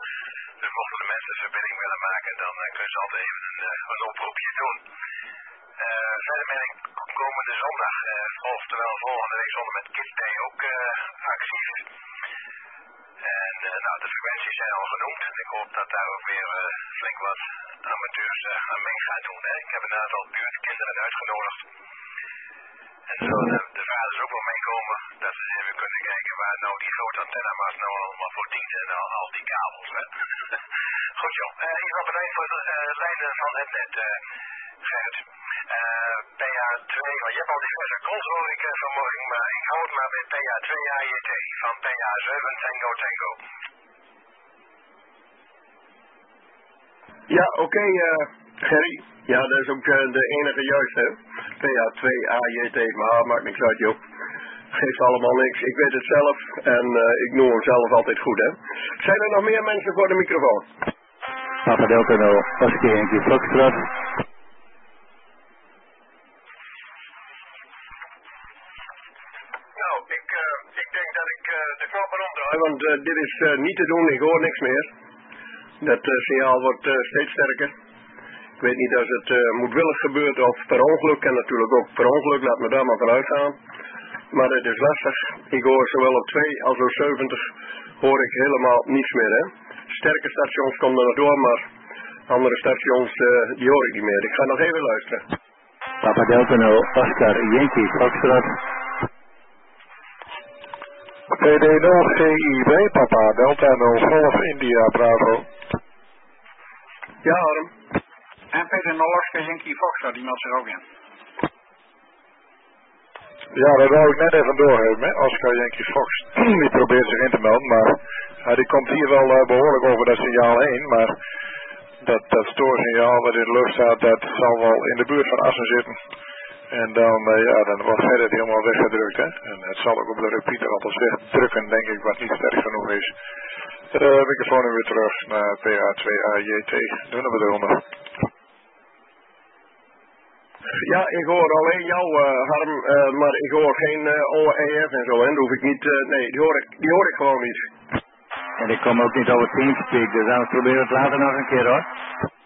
Dus mochten de mensen verbinding willen maken, dan uh, kunnen ze altijd even een, uh, een oproepje doen. Uh, verder ben ik komende zondag, uh, oftewel volgende week zondag met Kids Day ook uh, actief. En uh, nou, de frequenties zijn al genoemd. Ik hoop dat daar ook weer uh, flink wat amateurs uh, aan mee gaan doen. Hè. Ik heb een aantal buurtkinderen uitgenodigd. En zo de, de vaders ook wel meekomen, dat ze even kunnen kijken waar nou die grote antennamast nou allemaal voor dient en al, al die kabels. Hè. Goed joh, uh, ik wil bedankt voor de uh, lijnen van het net, uh, Gert. Uh, P A twee, want je hebt al diverse calls hoor ik uh, vanmorgen, maar ik hou het maar bij P A twee A J T van P A zeven Tango Tango. Ja, oké, okay, uh, Gerry. Ja, dat is ook uh, de enige juiste, P A twee A J T, maar maakt niks uit, joh. Geeft allemaal niks. Ik weet het zelf en uh, ik noem hem zelf altijd goed, hè. Zijn er nog meer mensen voor de microfoon? Papa Delta nul, Oscar Yankee Foxtrot. Nou, ik, uh, ik denk dat ik uh, de knop erom draai. Want uh, dit is uh, niet te doen, ik hoor niks meer. Dat uh, signaal wordt uh, steeds sterker. Ik weet niet of het uh, moedwillig gebeurt of per ongeluk. En natuurlijk ook per ongeluk, laat me daar maar vanuit gaan. Maar het is lastig. Ik hoor zowel op twee als op zeventig hoor ik helemaal niets meer. Hè. Sterke stations komen er nog door, maar andere stations uh, die hoor ik niet meer. Ik ga nog even luisteren. Papa Delta nul, Oscar Yankee Foxtrot. P D nul G I B, Papa Delta nul Golf India Bravo. Ja, Harm. En P D nul Oscar Yankee Foxtrot, die meldt zich ook in. Ja, dat wou ik net even doorgeven, hè. Oscar Yankee Fox, die probeert zich in te melden, maar ja, die komt hier wel uh, behoorlijk over dat signaal heen, maar dat, dat stoorsignaal wat in de lucht staat, dat zal wel in de buurt van Assen zitten. En dan, uh, ja, dan wordt verder helemaal weggedrukt, hè. En het zal ook op de repeater altijd wegdrukken, denk ik, wat niet sterk genoeg is. Uh, microfoon weer terug naar P A twee A J T, doen we eronder. Ja, ik hoor alleen jou, uh, Harm, uh, maar ik hoor geen uh, O E F en zo, hè. Dat hoef ik niet, uh, nee, die hoor ik, die hoor ik gewoon niet. En ik kom ook niet over Teamspeak, dus dan proberen we het later nog een keer, hoor.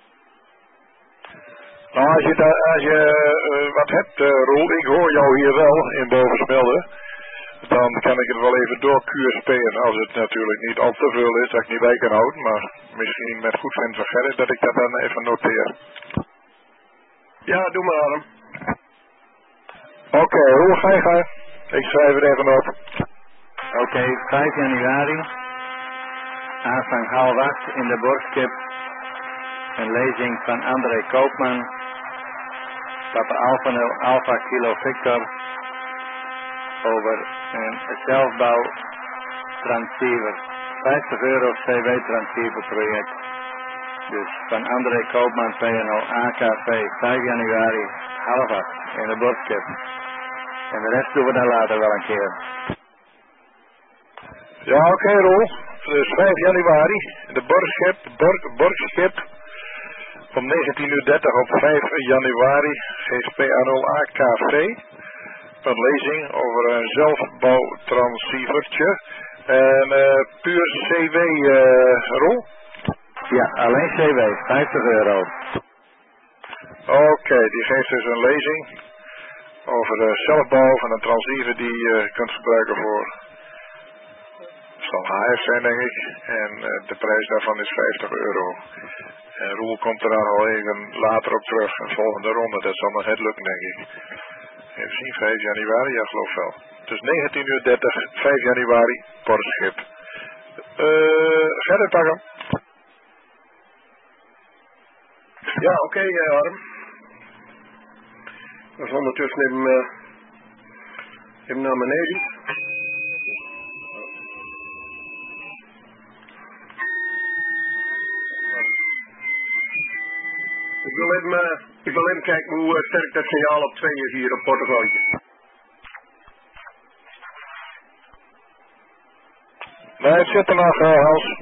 Nou, als je, da, als je uh, wat hebt, uh, Roel, ik hoor jou hier wel in Bovensmelde, dan kan ik het wel even door Q S P'en, als het natuurlijk niet al te veel is, dat ik niet bij kan houden, maar misschien met goed vinden van Gerrit, dat ik dat dan even noteer. Ja, doe maar, Harm. Oké, okay, Roel, ga je gaan? Ik schrijf het even op. Oké, okay, vijf januari, aanvang half acht in de Borskip. Een lezing van André Koopman, Papa Alpha nul Alpha Kilo Victor, over een zelfbouw transceiver, vijftig euro C W transceiver project. Dus van André Koopman P N O A K V, vijf januari, half acht in de Borskip. En de rest doen we dan later wel een keer. Ja, oké, okay, Roel. Dus vijf januari, de Borskip, Bork, Borskip. Om negentien uur dertig op vijf januari geeft P A nul A K V een lezing over een zelfbouwtransceivertje. En uh, puur C W, uh, Roel? Ja, alleen C W, vijftig euro. Oké, okay, die geeft dus een lezing over de zelfbouw van een transceiver die je uh, kunt gebruiken voor, het zal H F zijn denk ik, en uh, de prijs daarvan is vijftig euro. En Roel komt er dan al even later op terug, een volgende ronde, dat zal nog net lukken denk ik. Even zien, vijf januari, ja geloof wel. Dus negentien uur dertig, vijf januari, Borskip. Uh, Gerrit, pak hem. Ja, oké, okay, uh, Harm. Dat is ondertussen even, uh, even naar beneden. Ik wil even, uh, ik wil even kijken hoe uh, sterk dat signaal op twee is hier op Portugooitje. Nee, het zit er nog, uh, Hans.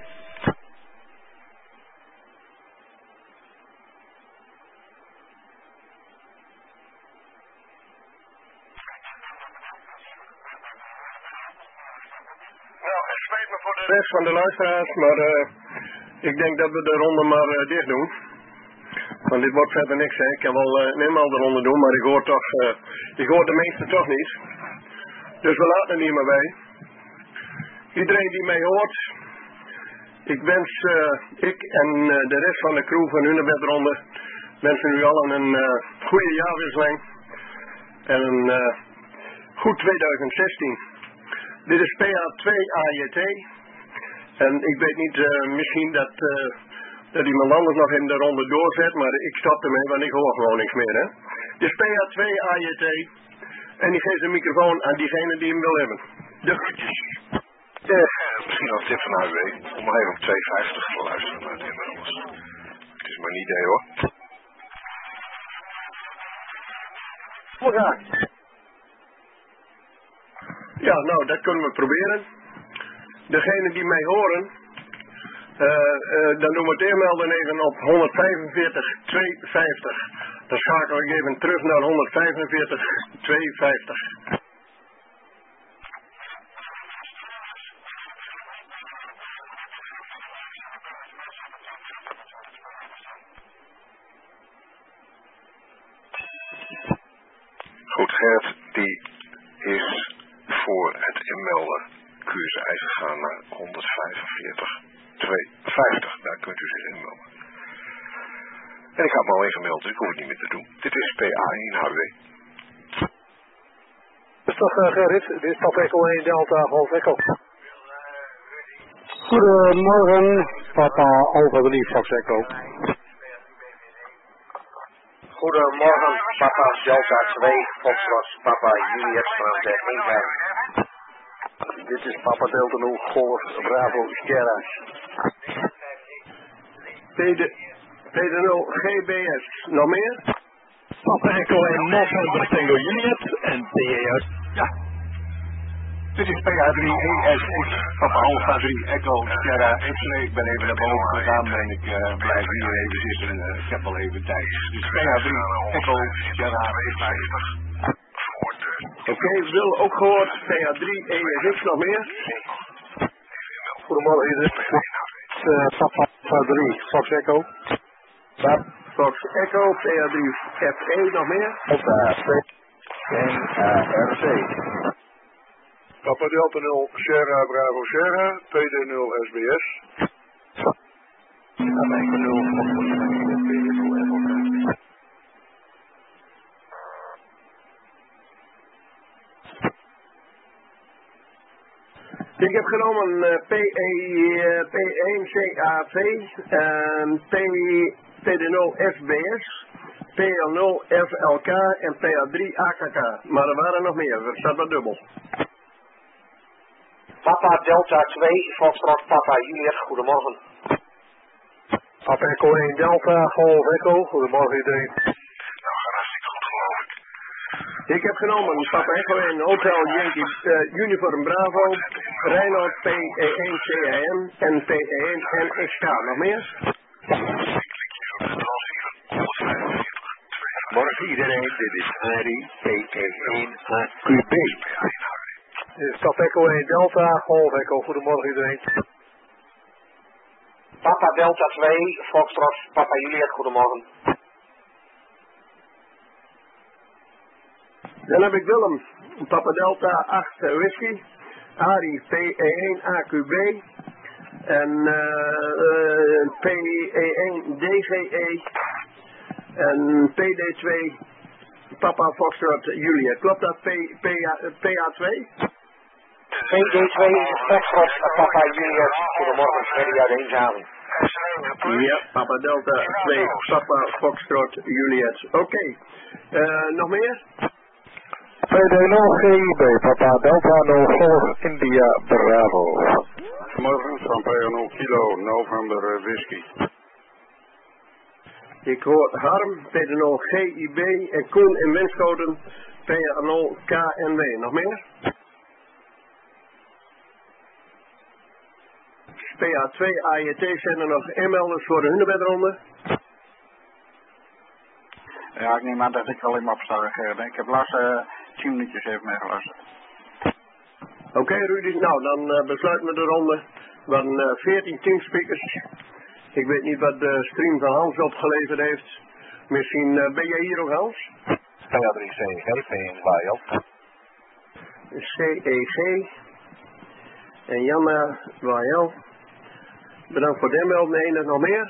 De rest van de luisteraars, maar uh, ik denk dat we de ronde maar uh, dicht doen. Want dit wordt verder niks, hè. Ik kan wel uh, een eenmaal eronder doen, maar ik hoor toch, uh, ik hoor de meeste toch niet. Dus we laten er niet meer bij. Iedereen die mij hoort, ik wens, uh, ik en uh, de rest van de crew van Hunebedronde, wensen u allen een uh, goede jaarwisseling. En een uh, goed tweeduizend zestien. Dit is P A twee A J T. En ik weet niet, uh, misschien dat, uh, dat iemand anders nog in de ronde doorzet, maar ik stop ermee, want ik hoor gewoon niks meer, hè. Dit is P A twee A J T. En die geeft de microfoon aan diegene die hem wil hebben. De groetjes. Uh, misschien nog een tip van A W, om maar even op twee vijftig te luisteren naar het inmiddels. Het is maar een idee, hoor. Ja, nou, dat kunnen we proberen. Degene die mij horen, uh, uh, dan doen we het inmelden even op honderdvijfenveertig tweehonderdvijftig. Dan schakel ik even terug naar honderdvijfenveertig tweehonderdvijftig. Goed, Gert, die is voor het inmelden Q S I gegaan naar honderdvijfenveertig tweehonderdvijftig. Daar kunt u zich inmelden. En ik had me al ingemeld, dus ik hoef het niet meer te doen. Dit is P A één H W. Is toch uh, Gerrit? Dit is Papa Echo één Delta Golf Echo. Goedemorgen, Papa Alpha drie Fox Echo. Goedemorgen, Papa Delta twee, Foxtrot, Papa Juliet van de Eenheid. Dit is Papa Delta nul Golf Bravo Sierra. P D nul G B S, nog meer? Papa Echo één November Tango Juliet en P E S. Ja. Dit is P A drie E S X, Papa Alpha drie Echo Sierra X-ray. Ik ben even naar boven gegaan en ik uh, blijf hier even zitten. Uh, ik heb wel even tijd. Dus P A drie Echo Sierra vijftig. Oké, okay, wil ook gehoord. P A drie E S X, nog meer? Goedemorgen iedereen. Uh, Papa Alpha drie Fox Echo. Fox Echo, P A drie F E, nog meer? Alpha twee en R C. Papa Delta nul Sierra Bravo Sierra, P D nul S B S. Papa Echo nul P D nul F. Ik heb genomen uh, P één C A V, uh, P D nul F B S, P L nul F L K en P A drie A K K. Maar er waren nog meer, er staat maar dubbel. Papa Delta twee, Foxtrot, Papa Juliet, goedemorgen. Papa Echo één Delta, Golf Echo, goedemorgen iedereen. Nou, gaat hartstikke goed, geloof ik. Ik heb genomen Papa Echo één Hotel Yankee uh, Uniform Bravo, Reinoud P E één C A M en P E één N X K. Nog meer? Morgen iedereen, dit is Harry P E één A Q B. Dit is Papa Echo één Delta, Golf Echo, goedemorgen iedereen. Papa Delta twee, Foxtrot, Papa Juliet, goedemorgen. Dan heb ik Willem, Papa Delta acht Whisky, Ari P E één A Q B en uh, uh, P E één D G E en P D twee Papa Foxtrot Juliet. Klopt dat P, P, P A twee? P D twee is Foxtrot, Papa Juliet, goedemorgen, Freddy uit Eenshaven. Ja, Papa Delta twee, Papa Foxtrot Juliet. Oké, okay. uh, nog meer? P D nul G I B, Papa Delta nul Golf India Bravo. Morgen van P A nul Kilo November Whisky. Ik hoor Harm, P D nul G I B en Koen in Winschoten, P A nul K N W. Nog meer? P A twee A J T zijn er nog inmelders voor de Hunebedronde. Ja, ik neem aan dat ik wel in mijn opstaan Gerrit. Ik heb laatst uh, tien minuutjes even meegeluisterd. Oké okay, Rudy, nou dan uh, besluiten we de ronde. We hadden uh, veertien teamspeakers. Ik weet niet wat de stream van Hans opgeleverd heeft. Misschien uh, ben jij hier ook, Hans? P A drie C E G, P in Waaiel. C E G. En Janna Waaiel. Bedankt voor de melding. Nee, nog meer?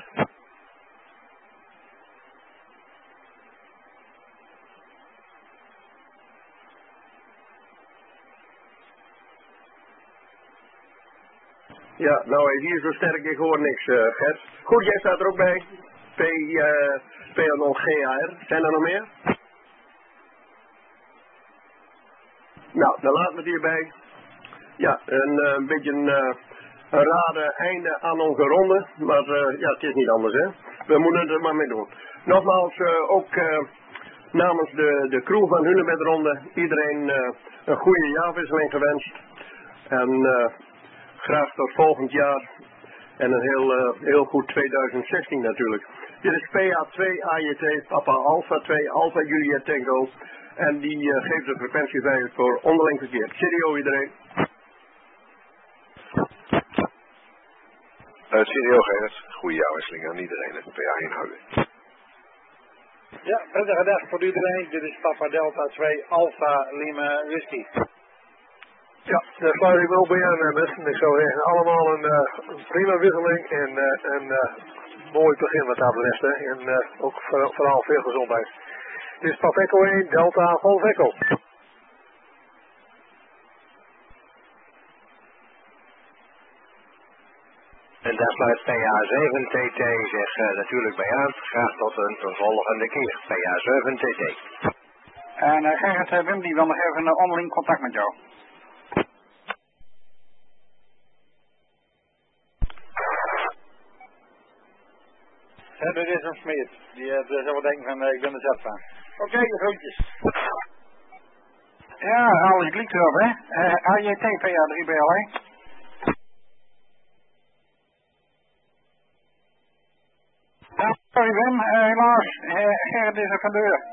Ja, nou hier zo sterk, ik hoor niks, uh, Gert. Goed, jij staat er ook bij. P, uh, P N O G A R. Zijn er nog meer? Nou, dan laten we het hierbij. Ja, een, uh, een beetje een, uh, een rare einde aan onze ronde. Maar uh, ja, het is niet anders, hè. We moeten er maar mee doen. Nogmaals, uh, ook uh, namens de, de crew van Hunebedronde iedereen uh, een goede jaarwisseling gewenst. En uh, graag tot volgend jaar. En een heel, uh, heel goed tweeduizend zestien natuurlijk. Dit is P A twee A J T, Papa Alpha twee, Alpha Juliet Tango. En die uh, geeft de frequentie veilig voor onderling verkeer. Cheerio iedereen. Uh, cheerio Gerrit. Goeie jaarwisseling aan iedereen. Het P A inhouden. Ja, prettige dag voor iedereen. Dit is Papa Delta twee Alpha Lima Whisky. Ja, daar sluit ik wel bij aan, mensen. Ik zou zeggen, allemaal een, uh, een prima wisseling en uh, een uh, mooi begin wat dat betreft. Hè. En uh, ook voor, vooral veel gezondheid. Dit is Papa Echo één, Delta Golf Echo. En daar sluit P A zeven T T zich uh, natuurlijk bij aan. Graag tot een volgende keer. P A zeven T T. En uh, Gerrit uh, Wim, die wil nog even uh, onderling contact met jou. Ja, dit is een smeet. Die uh, zal wel denken van uh, ik ben er zelf van. Oké, okay, groetjes. Ja, alles klikt erop, hè. Uh, A J T P A drie B L, hè. Ja, sorry Wim, uh, helaas. Uh, Gerrit is er van deur.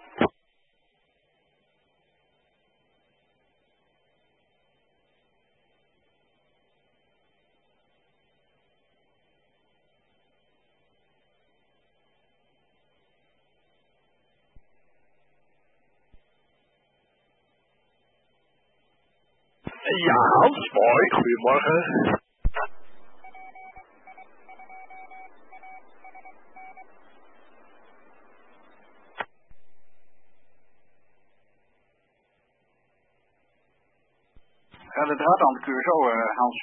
Ja, Hans, mooi. Goedemorgen. Ga de draad aan de keur zo, uh, Hans.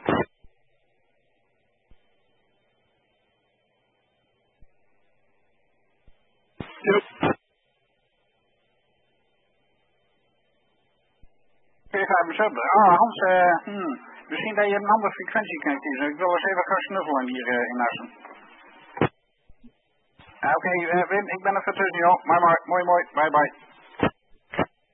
Yep. Ah, Hans, uh, hmm, misschien dat je een andere frequentie kan kiezen. Ik wil eens even gaan snuffelen hier uh, in Assen. Uh, Oké, okay, uh, Wim, ik ben er voor tussen, joh. Mooi, mooi, mooi, mooi. Bye, bye.